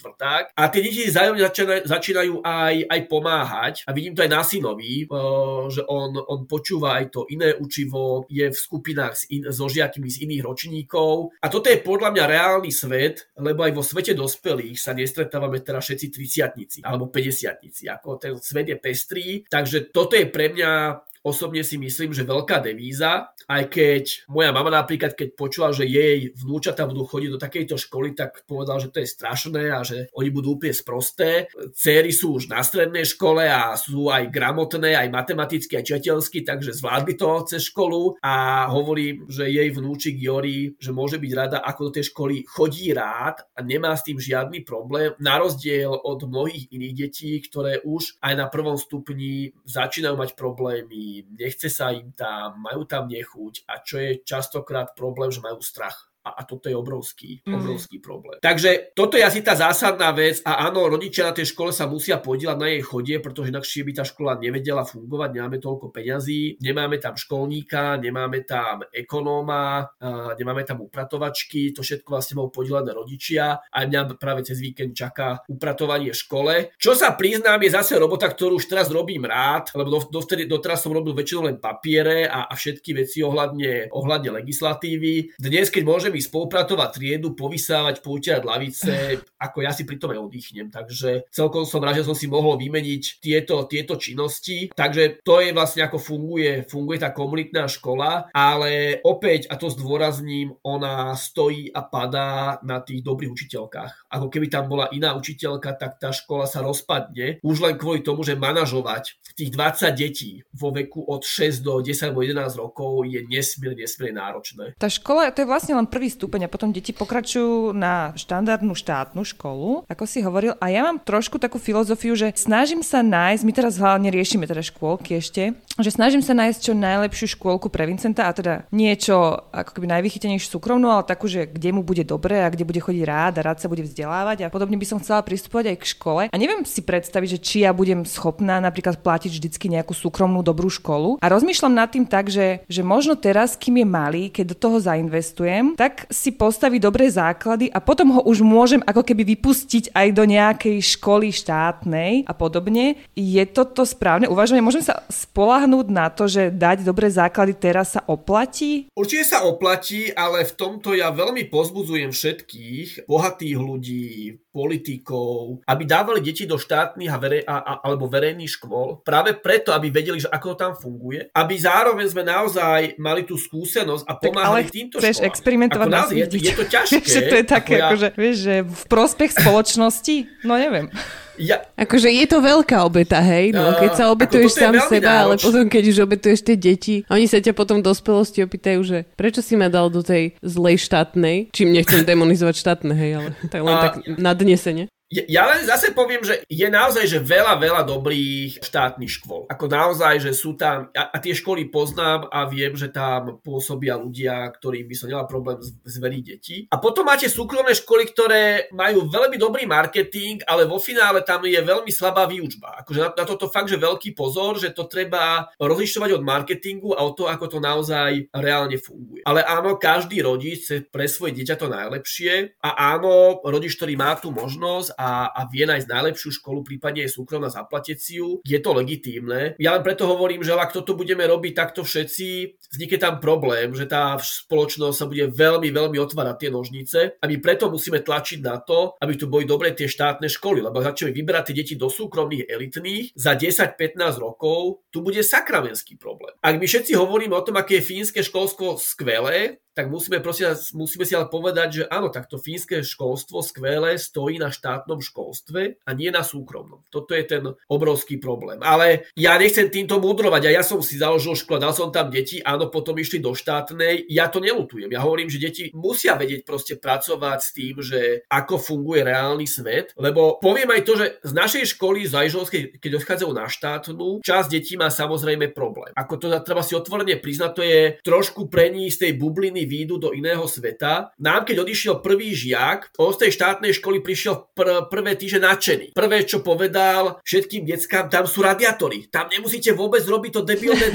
tak. A tie deti zájomne začínajú, začínajú aj, aj pomáhať. A vidím to aj na synovi, že on, on počúva aj to iné učivo, je v skupinách s in, so žiakmi z iných ročníkov. A toto je podľa mňa reálny svet, lebo aj vo svete dospelých sa nestretávame teraz všetci tridsiatnici alebo päťdesiatnici. Ako ten svet je pestrý. Takže toto je pre mňa osobne si myslím, že veľká devíza, aj keď moja mama napríklad, keď počula, že jej vnúčatá budú chodiť do takejto školy, tak povedal, že to je strašné a že oni budú úplne sprosté. Céry sú už na strednej škole a sú aj gramotné, aj matematicky, aj čitateľsky, takže zvládli to cez školu a hovorím, že jej vnúčik Jori, že môže byť rada, ako do tej školy chodí rád a nemá s tým žiadny problém, na rozdiel od mnohých iných detí, ktoré už aj na prvom stupni začínajú mať problémy, nechce sa im tam, majú tam nechuť a čo je častokrát problém, že majú strach. A, a toto je obrovský, obrovský mm. problém. Takže toto je asi tá zásadná vec a áno, rodičia na tej škole sa musia podieľať na jej chodie, pretože inakšie by tá škola nevedela fungovať, nemáme toľko peňazí, nemáme tam školníka, nemáme tam ekonóma, nemáme tam upratovačky, to všetko vlastne majú podieľať rodičia a mňa práve cez víkend čaká upratovanie v škole. Čo sa priznám, je zase robota, ktorú už teraz robím rád, lebo dovtedy, doteraz som robil väčšinou len papiere a, a všetky veci ohľadne, ohľadne legislatívy. Dnes, keď môžem spolupratovať triedu, povysávať, poutiať lavice, ako ja si pri tom aj oddychnem. Takže celkom som rád, že som si mohol vymeniť tieto, tieto činnosti. Takže to je vlastne ako funguje, funguje tá komunitná škola, ale opäť, a to zdôrazním, ona stojí a padá na tých dobrých učiteľkách. Ako keby tam bola iná učiteľka, tak tá škola sa rozpadne. Už len kvôli tomu, že manažovať tých dvadsať detí vo veku od šesť do desať alebo jedenásť rokov je nesmierne, nesmierne náročné. Tá škola, to je vlastne len prvý stupeň a potom deti pokračujú na štandardnú štátnu školu, ako si hovoril. A ja mám trošku takú filozofiu, že snažím sa nájsť, my teraz hlavne riešime teda škôlky ešte, že snažím sa nájsť čo najlepšiu škôlku pre Vincenta a teda niečo ako keby najvychytenejšiu súkromnú, ale takú, že kde mu bude dobre a kde bude chodiť rád a rád sa bude vzdelávať a podobne by som chcela pristupovať aj k škole. A neviem si predstaviť, že či ja budem schopná napríklad platiť vždycky nejakú súkromnú dobrú školu. A rozmýšľam nad tým tak, že, že možno teraz, kým je malý, keď do toho zainvestujem, tak si postaví dobré základy a potom ho už môžem ako keby vypustiť aj do nejakej školy štátnej a podobne. Je toto správne uvažovanie? Môžem sa spoľahnúť na to, že dať dobré základy teraz sa oplatí? Určite sa oplatí, ale v tomto ja veľmi pozbudzujem všetkých bohatých ľudí, politikov, aby dávali deti do štátnych a verej, a, a, alebo verejných škôl práve preto, aby vedeli, že ako to tam funguje, aby zároveň sme naozaj mali tú skúsenosť a pomáhali týmto školám. Chceš experimentovať na je, je to ťažké. Že to je také, ako ja... akože, vieš, že v prospech spoločnosti? No neviem. Ja... Akože je to veľká obeta, hej? No, keď sa obetuješ sám seba, nároč. Ale potom, keď už obetuješ tie deti, oni sa ťa potom v dospelosti opýtajú, že prečo si ma dal do tej zlej štátnej? Čím nechcem demonizovať štátne, hej, ale tak len a... tak nadnesene. Ja len zase poviem, že je naozaj že veľa, veľa dobrých štátnych škôl. Ako naozaj, že sú tam, a, a tie školy poznám a viem, že tam pôsobia ľudia, ktorým by som nemal problém zveriť deti. A potom máte súkromné školy, ktoré majú veľmi dobrý marketing, ale vo finále tam je veľmi slabá výučba. Akože na, na toto fakt, že veľký pozor, že to treba rozlišovať od marketingu a od toho, ako to naozaj reálne funguje. Ale áno, každý rodič chce pre svoje dieťa to najlepšie a áno, rodič, ktorý má tú možnosť A, a vie nájsť najlepšiu školu, prípadne je súkromná, zaplatiť si ju, je to legitímne. Ja len preto hovorím, že ak toto budeme robiť takto všetci, vznikne tam problém, že tá spoločnosť sa bude veľmi, veľmi otvárať tie nožnice a my preto musíme tlačiť na to, aby tu boli dobré tie štátne školy, lebo ak začneme vyberať tie deti do súkromných elitných, za desať pätnásť rokov tu bude sakramenský problém. Ak my všetci hovoríme o tom, aké je fínske školstvo skvelé, tak musíme, prosím, musíme si ale povedať, že áno, takto fínske školstvo skvelé stojí na štátnom školstve a nie na súkromnom. Toto je ten obrovský problém. Ale ja nechcem týmto múdrovať. A ja som si založil školu, dal som tam deti, áno, potom išli do štátnej. Ja to neľutujem. Ja hovorím, že deti musia vedieť proste pracovať s tým, že ako funguje reálny svet. Lebo poviem aj to, že z našej školy z Lajžovskej, keď odchádzajú na štátnu, časť detí má samozrejme problém. Ako to treba si otvorene priznať, to je trošku pre ní z tej bubliny výjdu do iného sveta. Nám, keď odišiel prvý žiak, on z tej štátnej školy prišiel pr- prvé týždne nadšený. Prvé, čo povedal všetkým deckám, tam sú radiátory. Tam nemusíte vôbec robiť to debilné drevo.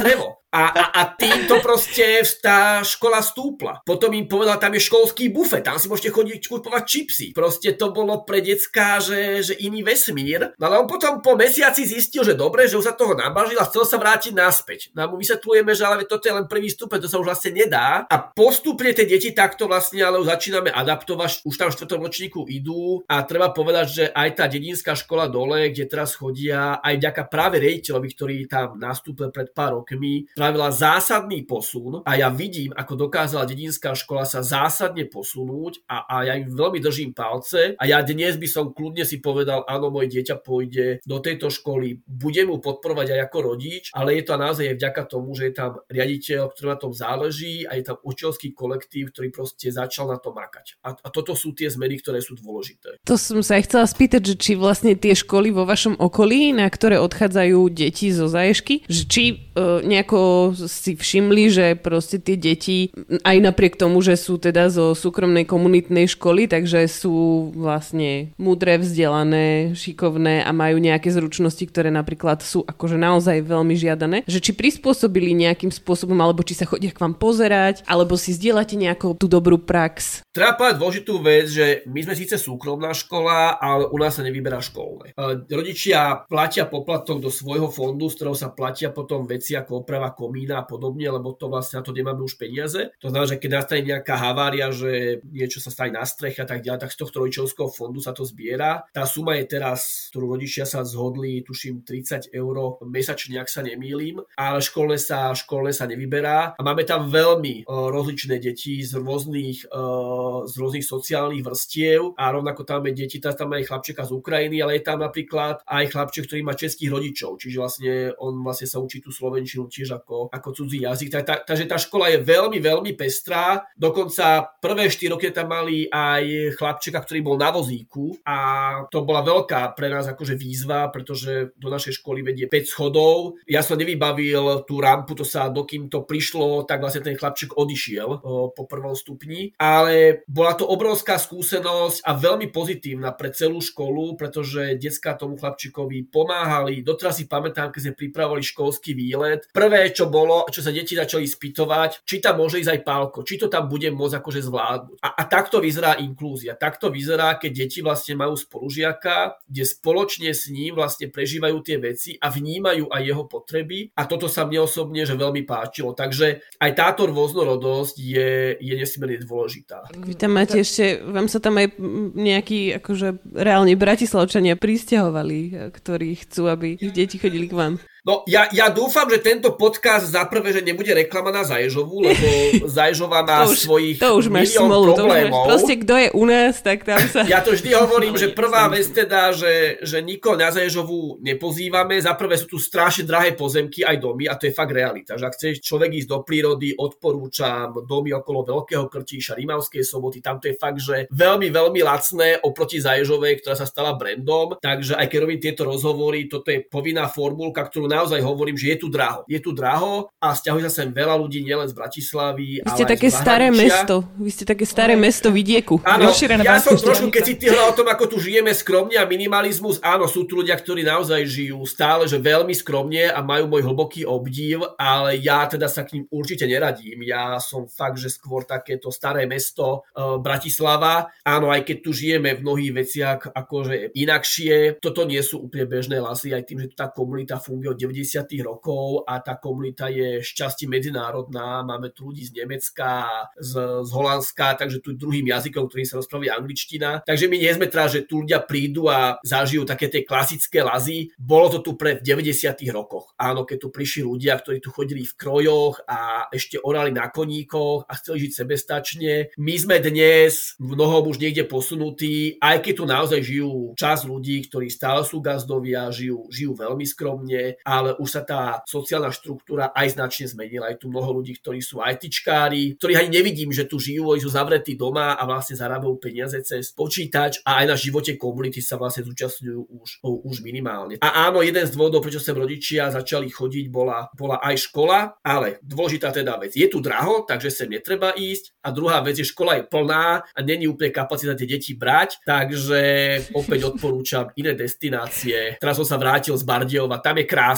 A, a, a týmto proste tá škola stúpla. Potom im povedal, tam je školský bufet, tam si môžete chodiť kupovať čipsy. Proste to bolo pre decká, že, že iný vesmír. No ale on potom po mesiaci zistil, že dobre, že už sa toho nabažil a chcel sa vrátiť naspäť. No a mu vysvetľujeme, že ale toto je len prvý stupeň, to sa už vlastne nedá. A postupne tie deti takto vlastne ale už začíname adaptovať, už tam v štvrtom ročníku idú a treba povedať, že aj tá dedinská škola dole, kde teraz chodia, aj vďaka práve riaditeľovi, ktorý tam nastúpil pred pár rokmi, spravila zásadný posun a ja vidím, ako dokázala dedinská škola sa zásadne posunúť a, a ja im veľmi držím palce a ja dnes by som kľudne si povedal, áno, moje dieťa pôjde do tejto školy, budem mu podporovať aj ako rodič, ale je to naozaj aj vďaka tomu, že je tam riaditeľ, ktorý na tom záleží a je tam učiteľský kolektív, ktorý proste začal na to makať. A, a toto sú tie zmeny, ktoré sú dôležité. To som sa aj chcela spýtať, že či vlastne tie školy vo vašom okolí, na ktoré odchádzajú deti zo záježky, že či e, nejako si všimli, že proste tie deti, aj napriek tomu, že sú teda zo súkromnej komunitnej školy, takže sú vlastne múdre, vzdelané, šikovné a majú nejaké zručnosti, ktoré napríklad sú akože naozaj veľmi žiadané, že či prispôsobili nejakým spôsobom, alebo či sa chodia k vám pozerať, alebo si zdieľate nejakú tú dobrú prax. Treba povedať dôležitú vec, že my sme síce súkromná škola, ale u nás sa nevyberá školné. Rodičia platia poplatok do svojho fondu, z ktorého sa platia potom veci ako oprava komína a podobne, lebo to vlastne na to nemáme už peniaze. To znamená, že keď nastane nejaká havária, že niečo sa stane na streche a tak ďalej, tak z tohto rodičovského fondu sa to zbiera. Tá suma je teraz, ktorú rodičia sa zhodli, tuším tridsať eur mesačne, ak sa nemýlim, ale školné sa, školné sa nevyberá. A máme tam veľmi uh, rozličné deti z rôznych, uh, z rôznych sociálnych vrstiev a rovnako tam máme deti, tam máme aj chlapčeka z Ukrajiny, ale je tam napríklad aj chlapček, ktorý má českých rodičov, čiže vlastne on vlastne sa učí tú slovenčinu tiež ako, ako cudzí jazyk. Tak, tak, takže tá škola je veľmi, veľmi pestrá. Dokonca prvé štyri roky tam mali aj chlapčeka, ktorý bol na vozíku a to bola veľká pre nás akože výzva, pretože do našej školy vedie päť schodov. Ja som nevybavil tú rampu, to sa dokým to prišlo, tak vlastne ten chlapček odišiel o, po prvom stupni. Ale bola to obrovská skúsenosť a veľmi pozitívna pre celú školu, pretože decká tomu chlapčikovi pomáhali. Doteraz si pamätám, keď sme pripravovali školský výlet. Prvé, čo bolo, čo sa deti začali spýtovať, či tam môže ísť aj Pálko, či to tam bude môcť akože zvládnuť. A, a takto vyzerá inklúzia. Takto vyzerá, keď deti vlastne majú spolužiaka, kde spoločne s ním vlastne prežívajú tie veci a vnímajú aj jeho potreby. A toto sa mne osobne že veľmi páčilo. Takže aj táto rôznorodosť je, je nesmierne dôležitá. Vy tam máte ešte, vám sa tam aj nejakí akože reálne Bratislavčania prisťahovali, ktorí chcú, aby ich deti chodili k vám. No, ja, ja dúfam, že tento podcast za prvé, že nebude reklama na Zaježovu, lebo Zaježova má to už, svojich to už milión smolu, problémov. To už proste, kto je u nás, tak tam sa... Ja to vždy hovorím, že prvá vec teda, že, že nikoho na Zaježovu nepozývame. Za prvé sú tu strašne drahé pozemky, aj domy, a to je fakt realita. Že ak chceš človek ísť do prírody, odporúčam domy okolo Veľkého Krtíša, Rimavskej Soboty, tam to je fakt, že veľmi, veľmi lacné oproti Zaježovej, ktorá sa stala brandom. Takže aj keď robím tieto rozhovory, toto je povinná formulka, ktorú naozaj hovorím, že je tu draho. Je tu draho a sťahuje sa sem veľa ľudí nielen z Bratislavy, Vy ste ale také staré mesto. Vy ste také staré mesto vidieku. Áno, ja som trošku, keď si ty hľadal o tom, ako tu žijeme skromne a minimalizmus, áno, sú tu ľudia, ktorí naozaj žijú stále, že veľmi skromne a majú môj hlboký obdiv, ale ja teda sa k ním určite neradím. Ja som fakt, že skôr takéto staré mesto uh, Bratislava. Áno, aj keď tu žijeme v mnohých veciach akože inakšie, toto nie sú úplne bežné lasy, aj tým, že tu tá komunita funguje od deväťdesiatych rokov a tá komunita je šťastí medzinárodná. Máme tu ľudí z Nemecka, z, z Holandska, takže tu druhým jazykom, ktorým sa rozpráva angličtina. Takže my nie sme teda, že tu ľudia prídu a zažijú také tie klasické lazy. Bolo to tu pre v deväťdesiatych rokoch. Áno, keď tu prišli ľudia, ktorí tu chodili v krojoch a ešte orali na koníkoch a chceli žiť sebestačne. My sme dnes v mnohom už niekde posunutí, aj keď tu naozaj žijú časť ľudí, ktorí stále sú gazdovia, žijú, žijú veľmi skromne, ale už sa tá sociálna štruktúra aj značne zmenila. Je tu mnoho ľudí, ktorí sú ITčkári, ktorých ani nevidím, že tu žijú, oni sú zavretí doma a vlastne zarábajú peniaze cez počítač a aj na živote komunity sa vlastne zúčastňujú už, už minimálne. A áno, jeden z dôvodov, prečo sem rodičia začali chodiť, bola, bola aj škola, ale dôležitá teda vec. Je tu draho, takže sem netreba ísť a druhá vec je, škola je plná a není úplne kapacita tie deti brať, takže opäť odporúčam iné destinácie. Teraz som sa vrátil z Bardejova, tam je krásne.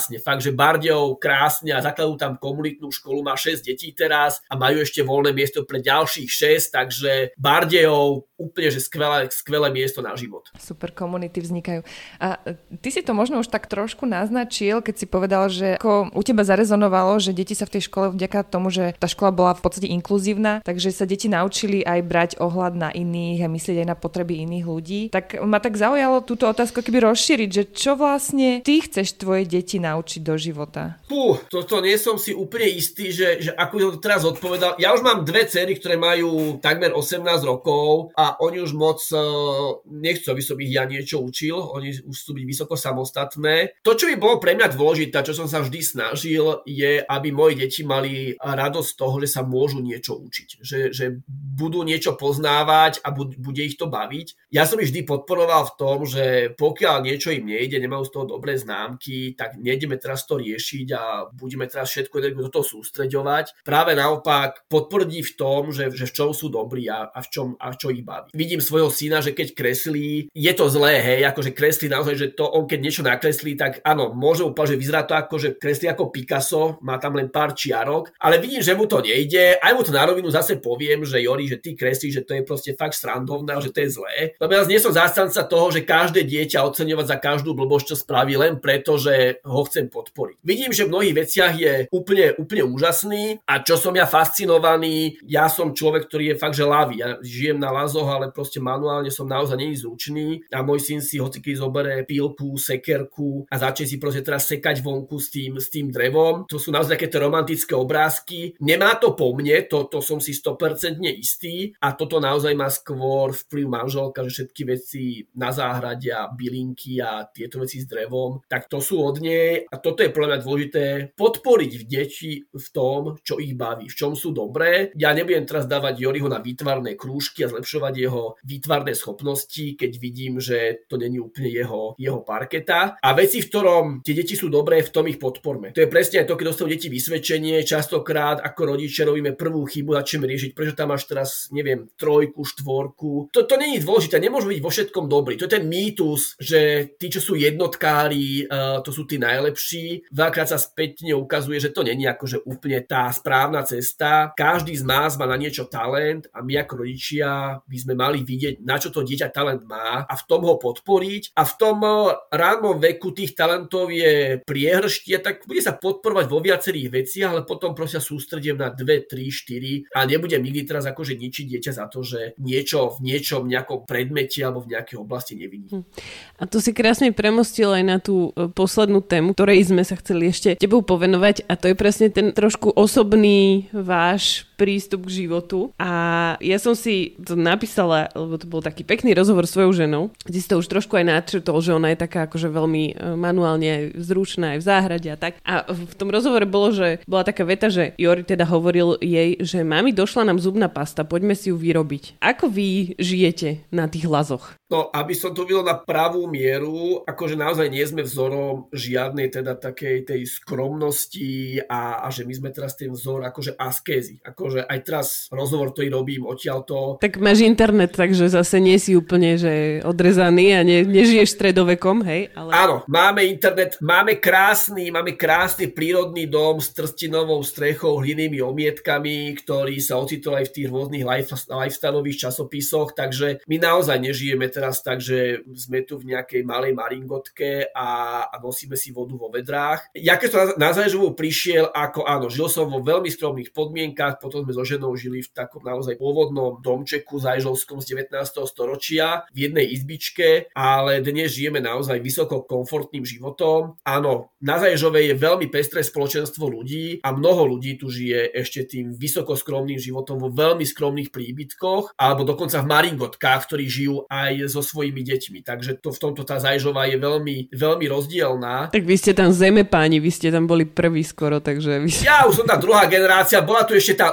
krásne. Fakt, že Bardejov krásne a zakladajú tam komunitnú školu, má šesť detí teraz a majú ešte voľné miesto pre ďalších šesť, takže Bardejov úplne, že skvelé, skvelé miesto na život. Super komunity vznikajú. A ty si to možno už tak trošku naznačil, keď si povedal, že ako u teba zarezonovalo, že deti sa v tej škole vďaka tomu, že tá škola bola v podstate inkluzívna, takže sa deti naučili aj brať ohľad na iných a myslieť aj na potreby iných ľudí. Tak ma tak zaujalo túto otázku keby rozšíriť, že čo vlastne ty chceš tvoje deti naučiť do života? Pú, toto nie som si úplne istý, že, že ako som to teraz odpovedal. Ja už mám dve dcery, ktoré majú takmer osemnásť rokov a oni už moc uh, nechcú, aby som ich ja niečo učil. Oni už chcú byť vysoko samostatné. To, čo by bolo pre mňa dôležité, čo som sa vždy snažil, je, aby moje deti mali radosť z toho, že sa môžu niečo učiť. Že, že budú niečo poznávať a bude ich to baviť. Ja som ich vždy podporoval v tom, že pokiaľ niečo im nejde, nemajú z toho dobré známky, tak nejdeme teraz to riešiť a budeme teraz všetko energiu do toho sústreďovať. Práve naopak podporiť v tom, že, že v čom sú dobrí a, a v čom a čo ich baví. Vidím svojho syna, že keď kreslí, je to zlé, hej, akože kreslí naozaj, že to on keď niečo nakreslí, tak áno, môže úplne, že vyzerá to ako, že kreslí ako Picasso, má tam len pár čiarok, ale vidím, že mu to nejde, aj mu to na rovinu zase poviem, že Jori, že ty kreslíš, že to je proste fakt srandovné, že to je zlé. Lebo ja nie som zástanca toho, že každé dieťa oceňovať za každú blbosť, čo spraví, len preto, že ho chcem podporiť. Vidím, že v mnohých veciach je úplne, úplne úžasný a čo som ja fascinovaný, ja som človek, ktorý je fakt, že ľavý. Ja žijem na lazoch, ale proste manuálne som naozaj není zručný a môj syn si hocikedy zoberie pílku, sekerku a začne si proste teraz sekať vonku s tým, s tým drevom. To sú naozaj také romantické obrázky. Nemá to po mne, to, to som si sto percent istý a toto naozaj má skôr vplyv manželka, že všetky veci na záhrade a bylinky a tieto veci s drevom, tak to sú od nej a toto je pre mňa dôležité podporiť v deti v tom, čo ich baví, v čom sú dobré. Ja nebudem teraz dávať Joriho na výtvarné krúžky a zlepšovať jeho výtvarné schopnosti, keď vidím, že to není úplne jeho, jeho parketa. A veci, v ktorom tie deti sú dobré, v tom ich podporme. To je presne aj to, keď dostanú deti vysvedčenie, častokrát ako rodičia robíme prvú chybu, začneme riešiť, prečo tam máš teraz, neviem, trojku, štvorku. To, to nie je dôležité, nemôžu byť vo všetkom dobrý. To je ten mýtus, že tí, čo sú jednotkári, uh, to sú tí najlepší. Veľakrát sa spätne ukazuje, že to není akože úplne tá správna cesta. Každý z nás má na niečo talent a my ako rodičia by sme mali vidieť, na čo to dieťa talent má a v tom ho podporiť. A v tom rannom veku tých talentov je priehrštie, tak bude sa podporovať vo viacerých veciach, ale potom proste sústredím na dve, tri, štyri a nebudem nikdy teraz akože ničiť dieťa za to, že niečo v niečom, nejakom predmete alebo v nejakej oblasti nevidí. A to si krásne premostil aj na tú poslednú tému, ktorej sme sa chceli ešte tebou povenovať a to je presne ten trošku osobný váš prístup k životu. A ja som si to napísala, lebo to bol taký pekný rozhovor s svojou ženou, kde si to už trošku aj načrtol, že ona je taká akože veľmi manuálne zručná aj v záhrade a tak. A v tom rozhovore bolo, že bola taká veta, že Jori teda hovoril jej, že mami, došla nám zubná pasta, poďme si ju vyrobiť. Ako vy žijete na tých lazoch? No, aby som to videl na pravú mieru, akože naozaj nie sme vzorom žiadnej teda takej tej skromnosti a, a že my sme teraz ten vzor akože askézy. Akože aj teraz rozhovor, ktorý robím odtiaľto. Tak máš internet, takže zase nie si úplne že odrezaný a ne, nežiješ stredovekom, hej? Ale... Áno, máme internet, máme krásny, máme krásny prírodný dom s trstinovou strechou, hlinnými omietkami, ktorý sa ocitol aj v tých rôznych lifestyleových časopisoch, takže my naozaj nežijeme teraz tak, že sme tu v nejakej malej maringotke a, a nosíme si vodu vo vedrách. Ja keď som na, na Záježovu prišiel, ako áno, žil som vo veľmi skromných podmienkach, potom sme so ženou žili v takom naozaj pôvodnom domčeku záježovskom z devätnásteho storočia v jednej izbičke, ale dnes žijeme naozaj vysoko komfortným životom. Áno, na Záježove je veľmi pestré spoločenstvo ľudí a mnoho ľudí tu žije ešte tým vysoko skromným životom vo veľmi skromných príbytkoch alebo dokonca v maringotkách, ktorí žijú aj so svojimi deťmi. Takže to v tomto tá Záježová je veľmi, veľmi rozdielná. Tak vy ste tam zemepáni, vy ste tam boli prví skoro, takže... Vy... Ja už som tá druhá generácia, bola tu ešte tá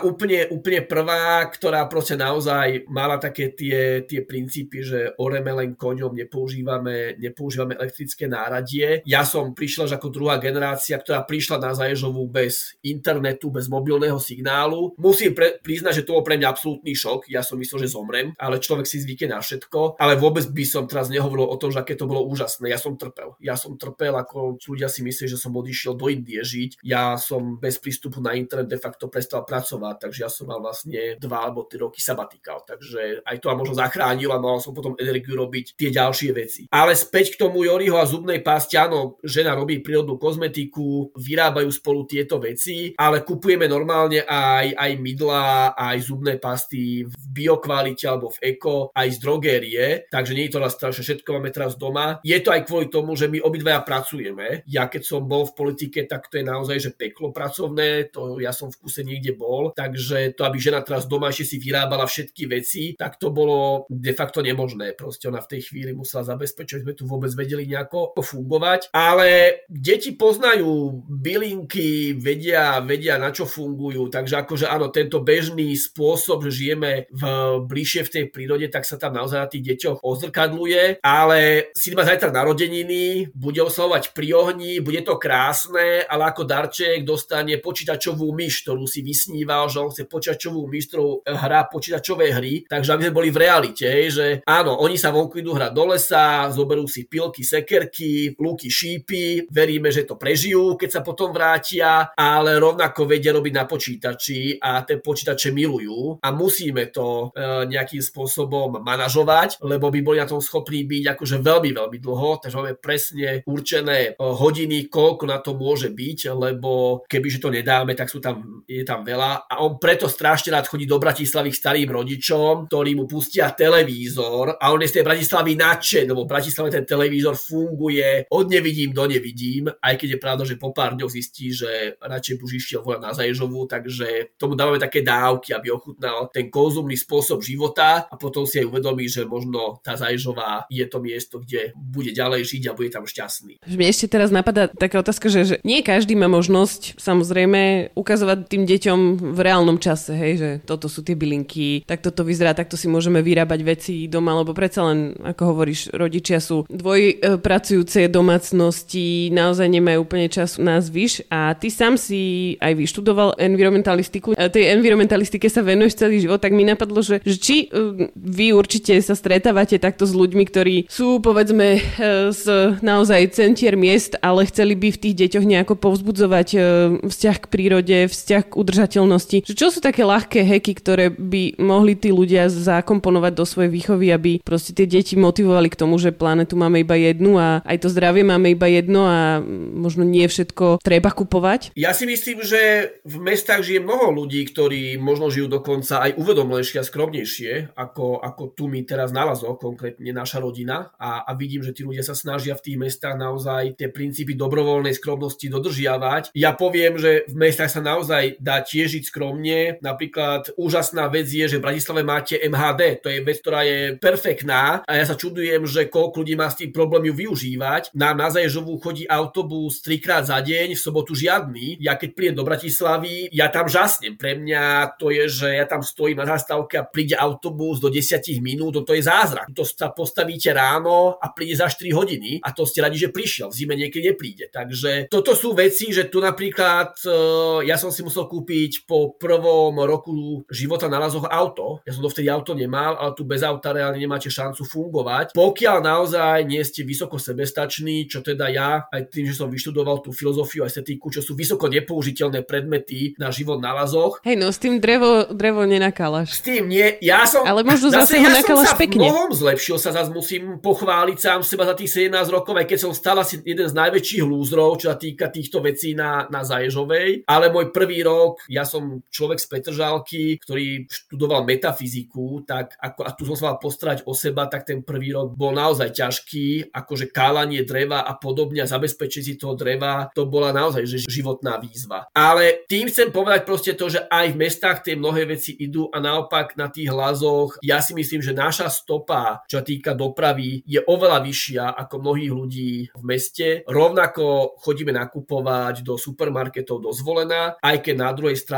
úplne, úplne prvá, ktorá proste naozaj mala také tie, tie princípy, že oreme len koňom, nepoužívame, nepoužívame elektrické náradie. Ja som prišla až ako druhá generácia, ktorá prišla na Zaježovú bez internetu, bez mobilného signálu. Musím pre, priznať, že to bol pre mňa absolútny šok. Ja som myslel, že zomrem, ale človek si zvykne na všetko. Ale vôbec by som teraz nehovoril o tom, že aké to bolo úžasné. Ja som trpel. Ja som trpel, ako ľudia si myslí, že som odišiel do Indie žiť. Ja som bez prístupu na internet de facto prestal pracovať, takže ja som mal vlastne dva alebo tri roky sabatikál. Takže aj to ma možno zachránilo a mal som potom energiu robiť tie ďalšie veci. Ale späť k tomu Joriho a zubnej paste, áno, žena robí prírodnú kozmetiku, vyrábajú spolu tieto veci, ale kupujeme normálne aj, aj mydlá, aj zubné pasty v biokvalite alebo v eko, aj z drogérie, takže nie je to raz strašne, všetko máme teraz doma. Je to aj kvôli tomu, že my obidvaja pracujeme. Ja keď som bol v politike, tak to je naozaj, že peklo pracovné, to ja som v kuse niekde bol, takže to, aby žena teraz doma ešte si vyrábala všetky veci, tak to bolo de facto nemožné. Proste ona v tej chvíli musela zabezpečiť, aby sme tu vôbec vedeli nejako fungovať. Ale deti poznajú bylinky, vedia, vedia na čo fungujú, takže akože áno, tento bežný spôsob, že žijeme v, bližšie v tej prírode, tak sa tam naozaj na tých deťoch odzrkadluje, ale si má zajtra narodeniny, bude oslavovať pri ohni, bude to krásne, ale ako darček dostane počítačovú myš, ktorú si vysníval, že on chce počítačovú myš, ktorú hrá počítačové hry, takže aby sme boli v realite, že áno, oni sa vonku idú hrať do lesa, zoberú si pilky, sekerky, lúky, šípy, veríme, že to prežijú, keď sa potom vrátia, ale rovnako vedia robiť na počítači a tie počítače milujú a musíme to e, nejakým spôsobom manažovať, lebo by boli na tom schopní byť akože veľmi, veľmi dlho, takže máme presne určené e, hodiny, koľko na to môže byť, lebo kebyže to nedáme, tak sú tam, je tam veľa a on preto strašne rád chodí do Bratislavy k starým rodičom, ktorí mu pustia televízor a on je z tej Bratislavy nadšen, lebo v Bratislave ten televízor funguje od nevidím do nevidím, aj keď je pravda, že po pár dňoch zistí, že radšej už išiel volať na Zaježovú, takže tomu dávame také dávky, aby ochutnal ten konzumný spôsob života a potom si aj uvedomí, že možno tá Zaježová je to miesto, kde bude ďalej žiť a bude tam šťastný. Mne ešte teraz napadá taká otázka, že, že nie každý má možnosť samozrejme ukazovať tým deťom v reálnom čase, hej, že toto sú tie bylinky, tak toto vyzerá, takto si môžeme vyrábať veci doma, lebo predsa len, ako hovoríš, rodičia sú dvojpracujúce domácnosti, naozaj nemajú úplne čas na zvyš a ty sám si aj vyštudoval environmentalistiku. Tej environmentalistike sa venuješ celý život, tak mi napadlo, že, že či vy určite sa stretávate takto s ľuďmi, ktorí sú, povedzme, z naozaj centier miest, ale chceli by v tých deťoch nejako povzbudzovať vzťah k prírode, vzťah k udržateľnosti. Čo sú také ľahké hacky, ktoré by mohli tí ľudia zakomponovať do svojej výchovy, aby proste tie deti motivovali k tomu, že planetu máme iba jednu a aj to zdravie máme iba jedno a možno nie všetko treba kupovať? Ja si myslím, že v mestách žije mnoho ľudí, ktorí možno žijú dokonca aj uvedomlejšie a skromnejšie, ako, ako tu my teraz na Lazoch, konkrétne naša rodina a, a vidím, že tí ľudia sa snažia v tých mestách naozaj tie princípy dobrovoľnej skromnosti dodržiavať. Ja poviem, že v mestách sa naozaj dá tiež žiť skromne. Napríklad úžasná vec je, že v Bratislave máte em há dé. To je vec, ktorá je perfektná a ja sa čudujem, že koľko ľudí má s tým problém ju využívať. Na, na Zaježovú chodí autobus trikrát za deň, v sobotu žiadny. Ja keď prídem do Bratislavy, ja tam žasnem. Pre mňa to je, že ja tam stojím na zastávke a príde autobus do desať minút, to je zázrak. To sa postavíte ráno a príde za štyri hodiny a to ste radi, že prišiel. V zime niekedy nepríde. Takže toto sú veci, že tu napríklad ja som si musel kúpiť po prvom roku života na Lazoch auto. Ja som dovtedy auto nemal, ale tu bez auta reálne nemáte šancu fungovať. Pokiaľ naozaj nie ste vysoko sebestační, čo teda ja, aj tým, že som vyštudoval tú filozofiu a estetiku, čo sú vysoko nepoužiteľné predmety na život na Lazoch. Hej, no s tým drevo, drevo nenakálaš. S tým nie, ja som... Ale možno zase, zase ho ja nakálaš pekne. Ja som sa v mnohom zlepšil, sa zase musím pochváliť sám seba za tých sedemnásť rokov, aj keď som stal asi jeden z najväčších lúzrov, čo sa týka týchto vecí na, na Zaježovej. Ale môj prvý rok, ja som človek z Petržalky, ktorý študoval metafyziku, tak ako, a tu som sa mal postarať o seba, tak ten prvý rok bol naozaj ťažký, akože kálanie dreva a podobne a zabezpečiť si toho dreva, to bola naozaj že životná výzva. Ale tým chcem povedať proste to, že aj v mestách tie mnohé veci idú a naopak na tých Lazoch, ja si myslím, že naša stopa, čo sa týka dopravy, je oveľa vyššia ako mnohých ľudí v meste. Rovnako chodíme nakupovať do supermarketov do Zvolena, aj keď na druhej strane máme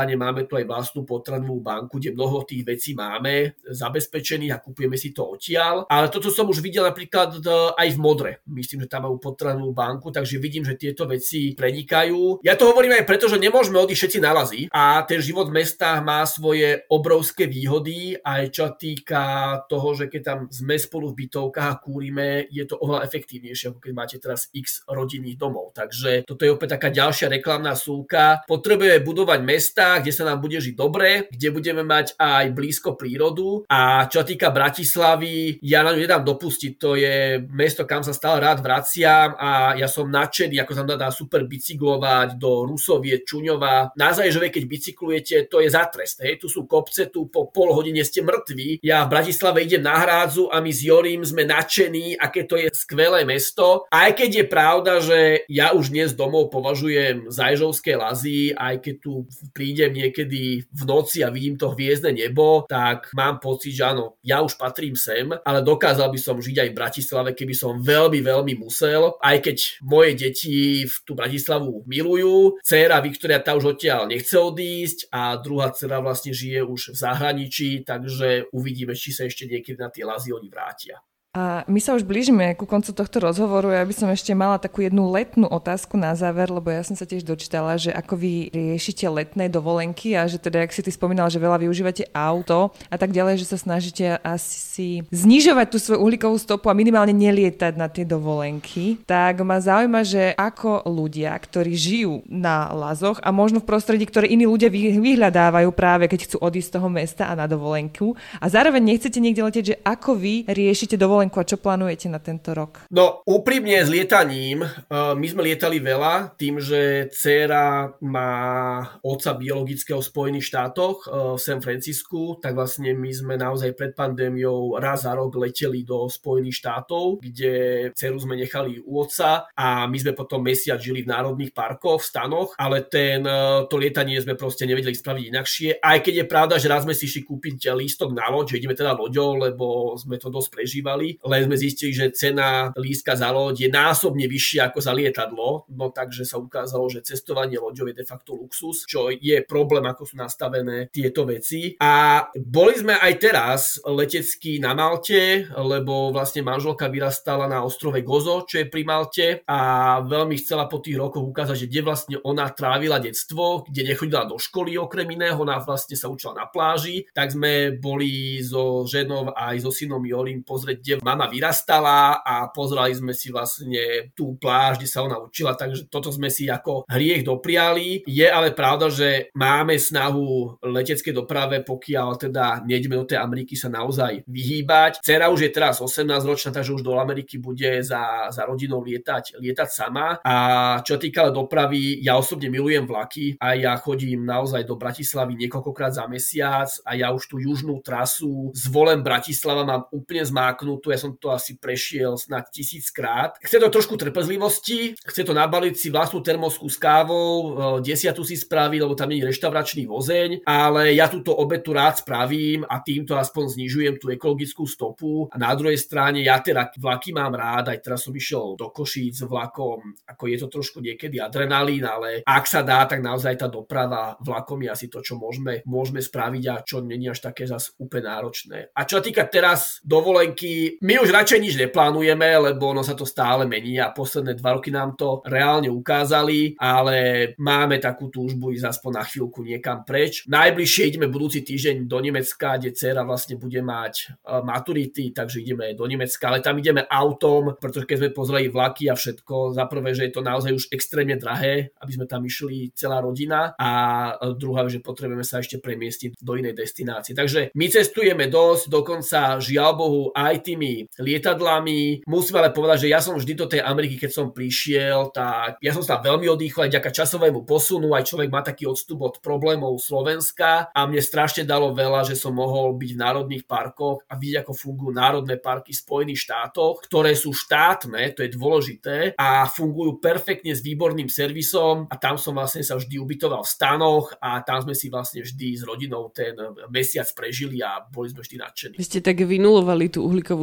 máme tu aj vlastnú potravinovú banku, kde mnoho tých vecí máme zabezpečených a kupujeme si to odtiaľ. Ale toto som už videl napríklad aj v Modre. Myslím, že tam majú potravinovú banku, takže vidím, že tieto veci prenikajú. Ja to hovorím aj preto, že nemôžeme odísť všetci na lazy a ten život v mestách má svoje obrovské výhody, aj čo týka toho, že keď tam sme spolu v bytovkách a kúrime, je to oveľa efektívnejšie, ako keď máte teraz x rodinných domov. Takže toto je opäť taká ďalšia reklamná súľka. Potrebujeme budovať mestá, kde sa nám bude žiť dobre, kde budeme mať aj blízko prírodu. A čo týka Bratislavy, ja na ňu nedám dopustiť. To je mesto, kam sa stále rád vraciam a ja som nadšený, ako sa dá super bicyklovať do Rusovie, Čuňova. Na Zaježove, keď bicyklujete, to je za trest. Hej. Tu sú kopce, tu po pol hodine ste mŕtvi. Ja v Bratislave idem na hrádzu a my s Jorím sme nadšení, aké to je skvelé mesto. Aj keď je pravda, že ja už dnes domov považujem Zaježovské lazy, aj keď tu prídem niekedy v noci a vidím to hviezdne nebo, tak mám pocit, že áno, ja už patrím sem, ale dokázal by som žiť aj v Bratislave, keby som veľmi, veľmi musel. Aj keď moje deti v tú Bratislavu milujú, dcéra Viktória tá už odtiaľ nechce odísť a druhá dcéra vlastne žije už v zahraničí, takže uvidíme, či sa ešte niekedy na tie lazy oni vrátia. A my sa už blížime ku koncu tohto rozhovoru. Ja by som ešte mala takú jednu letnú otázku na záver, lebo ja som sa tiež dočítala, že ako vy riešite letné dovolenky a že teda, jak si ty spomínala, že veľa využívate auto a tak ďalej, že sa snažíte asi znižovať tú svoju uhlíkovú stopu a minimálne nelietať na tie dovolenky. Tak ma zaujíma, že ako ľudia, ktorí žijú na lazoch a možno v prostredí, ktoré iní ľudia vyhľadávajú práve keď chcú odísť z toho mesta a na dovolenku a zároveň nechcete niekde letieť, že ako vy riešite dovolenky a čo plánujete na tento rok? No úprimne s lietaním, my sme lietali veľa tým, že dcéra má otca biologického v Spojených štátoch v San Francisku, tak vlastne my sme naozaj pred pandémiou raz za rok leteli do Spojených štátov, kde dceru sme nechali u otca a my sme potom mesiac žili v národných parkoch, v stanoch, ale ten, to lietanie sme proste nevedeli spraviť inakšie, aj keď je pravda, že raz sme si šli kúpiť lístok na loď, že ideme teda loďou, lebo sme to dosť prežívali. Len sme zistili, že cena lístka za loď je násobne vyššia ako za lietadlo, no takže sa ukázalo, že cestovanie loďou je de facto luxus, čo je problém, ako sú nastavené tieto veci. A boli sme aj teraz letecky na Malte, lebo vlastne manželka vyrastala na ostrove Gozo, čo je pri Malte a veľmi chcela po tých rokoch ukázať, že kde vlastne ona trávila detstvo, kde nechodila do školy okrem iného, ona vlastne sa učila na pláži, tak sme boli so ženou aj so synom Jorim pozrieť, kde mama vyrastala a pozerali sme si vlastne tú pláž, kde sa ona učila, takže toto sme si ako hriech dopriali. Je ale pravda, že máme snahu leteckej doprave, pokiaľ teda nejdeme do tej Ameriky, sa naozaj vyhýbať. Dcera už je teraz osemnásťročná, takže už do Ameriky bude za, za rodinou lietať, lietať sama. A čo týka dopravy, ja osobne milujem vlaky a ja chodím naozaj do Bratislavy niekoľkokrát za mesiac a ja už tú južnú trasu zvolem Bratislava mám úplne zmáknutú. Ja som to asi prešiel snad tisíckrát. Chce to trošku trpezlivosti, chce to nabaliť si vlastnú termosku s kávou, desiatu si spraviť, lebo tam nie je reštauračný vozeň, ale ja túto obetu rád spravím a týmto aspoň znižujem tú ekologickú stopu. A na druhej strane ja teda vlaky mám rád, aj teraz som išiel do Košíc vlakom, ako je to trošku niekedy adrenalín, ale ak sa dá, tak naozaj tá doprava vlakom je asi to, čo môžeme, môžeme spraviť a čo nie je až také zas úplne náročné. A čo týka teraz dovolenky, my už radšej nič neplánujeme, lebo ono sa to stále mení a posledné dva roky nám to reálne ukázali, ale máme takú túžbu ísť aspoň na chvíľku niekam preč. Najbližšie ideme budúci týždeň do Nemecka, kde dcéra vlastne bude mať maturity, takže ideme do Nemecka, ale tam ideme autom, pretože keď sme pozreli vlaky a všetko, za prvé, že je to naozaj už extrémne drahé, aby sme tam išli celá rodina a druhá, že potrebujeme sa ešte premiestiť do inej destinácie. Takže my cestujeme dosť, dokonca žiaľ Bohu aj tými lietadlami. Musím ale povedať, že ja som vždy do tej Ameriky, keď som prišiel, tak ja som sa veľmi odýchol aj vďaka časovému posunu, aj človek má taký odstup od problémov Slovenska a mne strašne dalo veľa, že som mohol byť v národných parkoch a vidieť, ako fungujú národné parky v Spojených štátoch, ktoré sú štátne, to je dôležité a fungujú perfektne s výborným servisom a tam som vlastne sa vždy ubytoval v stanoch a tam sme si vlastne vždy s rodinou ten mesiac prežili a boli sme vždy nadšení. Vy ste tak vynulovali tú uhlíkovú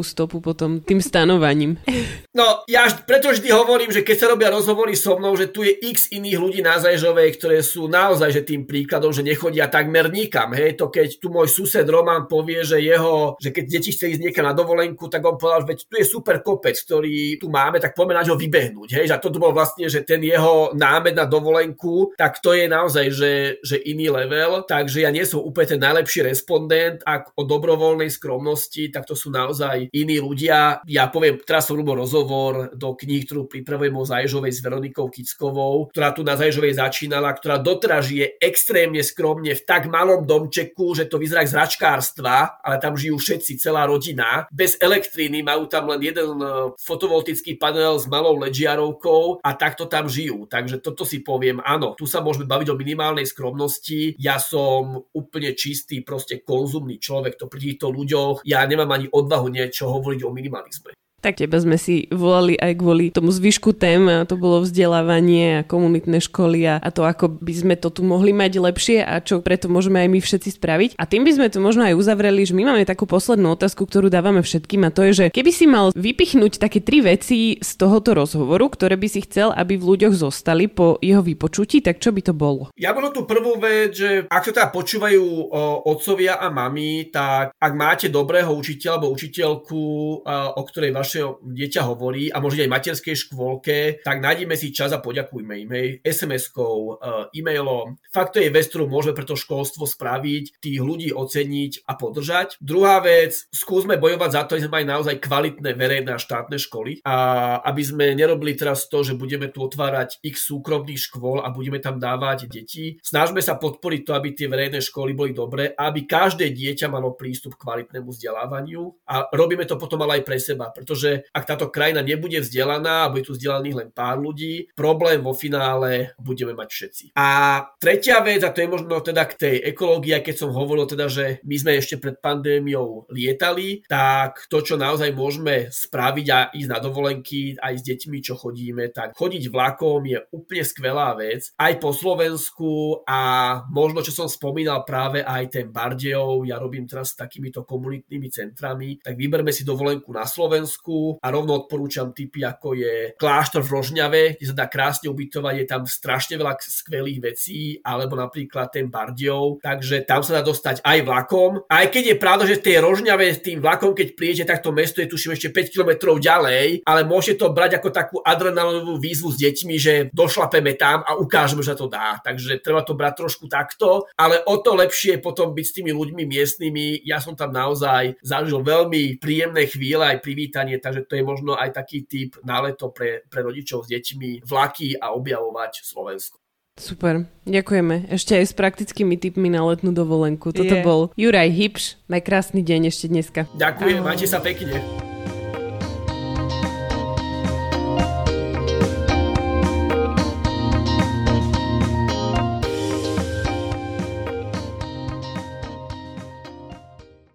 stopu potom tým stanovaním. No, ja preto vždy hovorím, že keď sa robia rozhovory so mnou, že tu je x iných ľudí na Zaježovej, ktoré sú naozaj že tým príkladom, že nechodia takmer nikam. Hej, to keď tu môj sused Roman povie, že jeho, že keď deti chce ísť niekam na dovolenku, tak on povedal, že tu je super kopec, ktorý tu máme, tak poďme na ho vybehnúť. Hej, že toto bol vlastne, že ten jeho námed na dovolenku, tak to je naozaj, že, že iný level. Takže ja nie som úplne ten najlepší respondent, ak o dobrovoľnej skromnosti, tak to sú naozaj iní ľudia. Ja poviem, teraz som robil rozhovor do kníh, ktorú pripravujem o Zaježovej s Veronikou Kickovou, ktorá tu na Zaježovej začínala, ktorá doteraz žije extrémne skromne v tak malom domčeku, že to vyzerá z račkárstva, ale tam žijú všetci, celá rodina. Bez elektriny, majú tam len jeden fotovoltický panel s malou ledžiarovkou a takto tam žijú. Takže toto si poviem, áno, tu sa môžeme baviť o minimálnej skromnosti. Ja som úplne čistý, proste konzumný človek, to pri týchto ľuďoch. Ja nemám ani odvahu niečo hovoriť o minimalizme. Tak teba sme si volali aj kvôli tomu zvyšku tém, a to bolo vzdelávanie a komunitné školy a, a to, ako by sme to tu mohli mať lepšie a čo preto môžeme aj my všetci spraviť. A tým by sme to možno aj uzavreli, že my máme takú poslednú otázku, ktorú dávame všetkým, a to je, že keby si mal vypichnúť také tri veci z tohoto rozhovoru, ktoré by si chcel, aby v ľuďoch zostali po jeho vypočutí, tak čo by to bolo? Ja bolo tú prvú vec, že ak to teda počúvajú o, otcovia a mami, tak ak máte dobrého učiteľa alebo učiteľku, a, o ktorej vaš dieťa hovorí a možno aj v materskej škôlke, tak nájdeme si čas a poďakujme im, hej, es em eskou, e-mailom. Fakt to je vec, ktorú môžeme pre to školstvo spraviť, tých ľudí oceniť a podržať. Druhá vec, skúsme bojovať za to, aby sme mali naozaj kvalitné verejné a štátne školy a aby sme nerobili teraz to, že budeme tu otvárať x súkromných škôl a budeme tam dávať deti. Snažme sa podporiť to, aby tie verejné školy boli dobré, aby každé dieťa malo prístup k kvalitnému vzdelávaniu a robíme to potom ale aj pre seba, pretože že ak táto krajina nebude vzdelaná a bude tu vzdelaných len pár ľudí, problém vo finále budeme mať všetci. A tretia vec, a to je možno teda k tej ekológii, keď som hovoril teda, že my sme ešte pred pandémiou lietali, tak to, čo naozaj môžeme spraviť a ísť na dovolenky aj s deťmi, čo chodíme, tak chodiť vlakom je úplne skvelá vec. Aj po Slovensku a možno, čo som spomínal práve aj ten Bardejov, ja robím teraz s takýmito komunitnými centrami, tak vyberme si dovolenku na Slovensku a rovno odporúčam typy, ako je kláštor v Rožňave, kde sa dá krásne ubytovať, je tam strašne veľa skvelých vecí, alebo napríklad ten Bardejov, takže tam sa dá dostať aj vlakom. Aj keď je pravda, že v tej Rožňave s tým vlakom, keď prídete, tak to mesto je tuším ešte päť kilometrov ďalej, ale môžete to brať ako takú adrenalinovú výzvu s deťmi, že došlapeme tam a ukážeme, že to dá. Takže treba to brať trošku takto, ale o to lepšie je potom byť s tými ľuďmi miestnymi. Ja som tam naozaj zažil veľmi príjemné chvíle aj privítanie, takže to je možno aj taký typ na leto pre, pre rodičov s deťmi, vlaky a objavovať Slovensko. Super, ďakujeme. Ešte aj s praktickými tipmi na letnú dovolenku. Toto yeah. bol Juraj Hipš. Maj krásny deň ešte dneska. Ďakujem, majte sa pekne.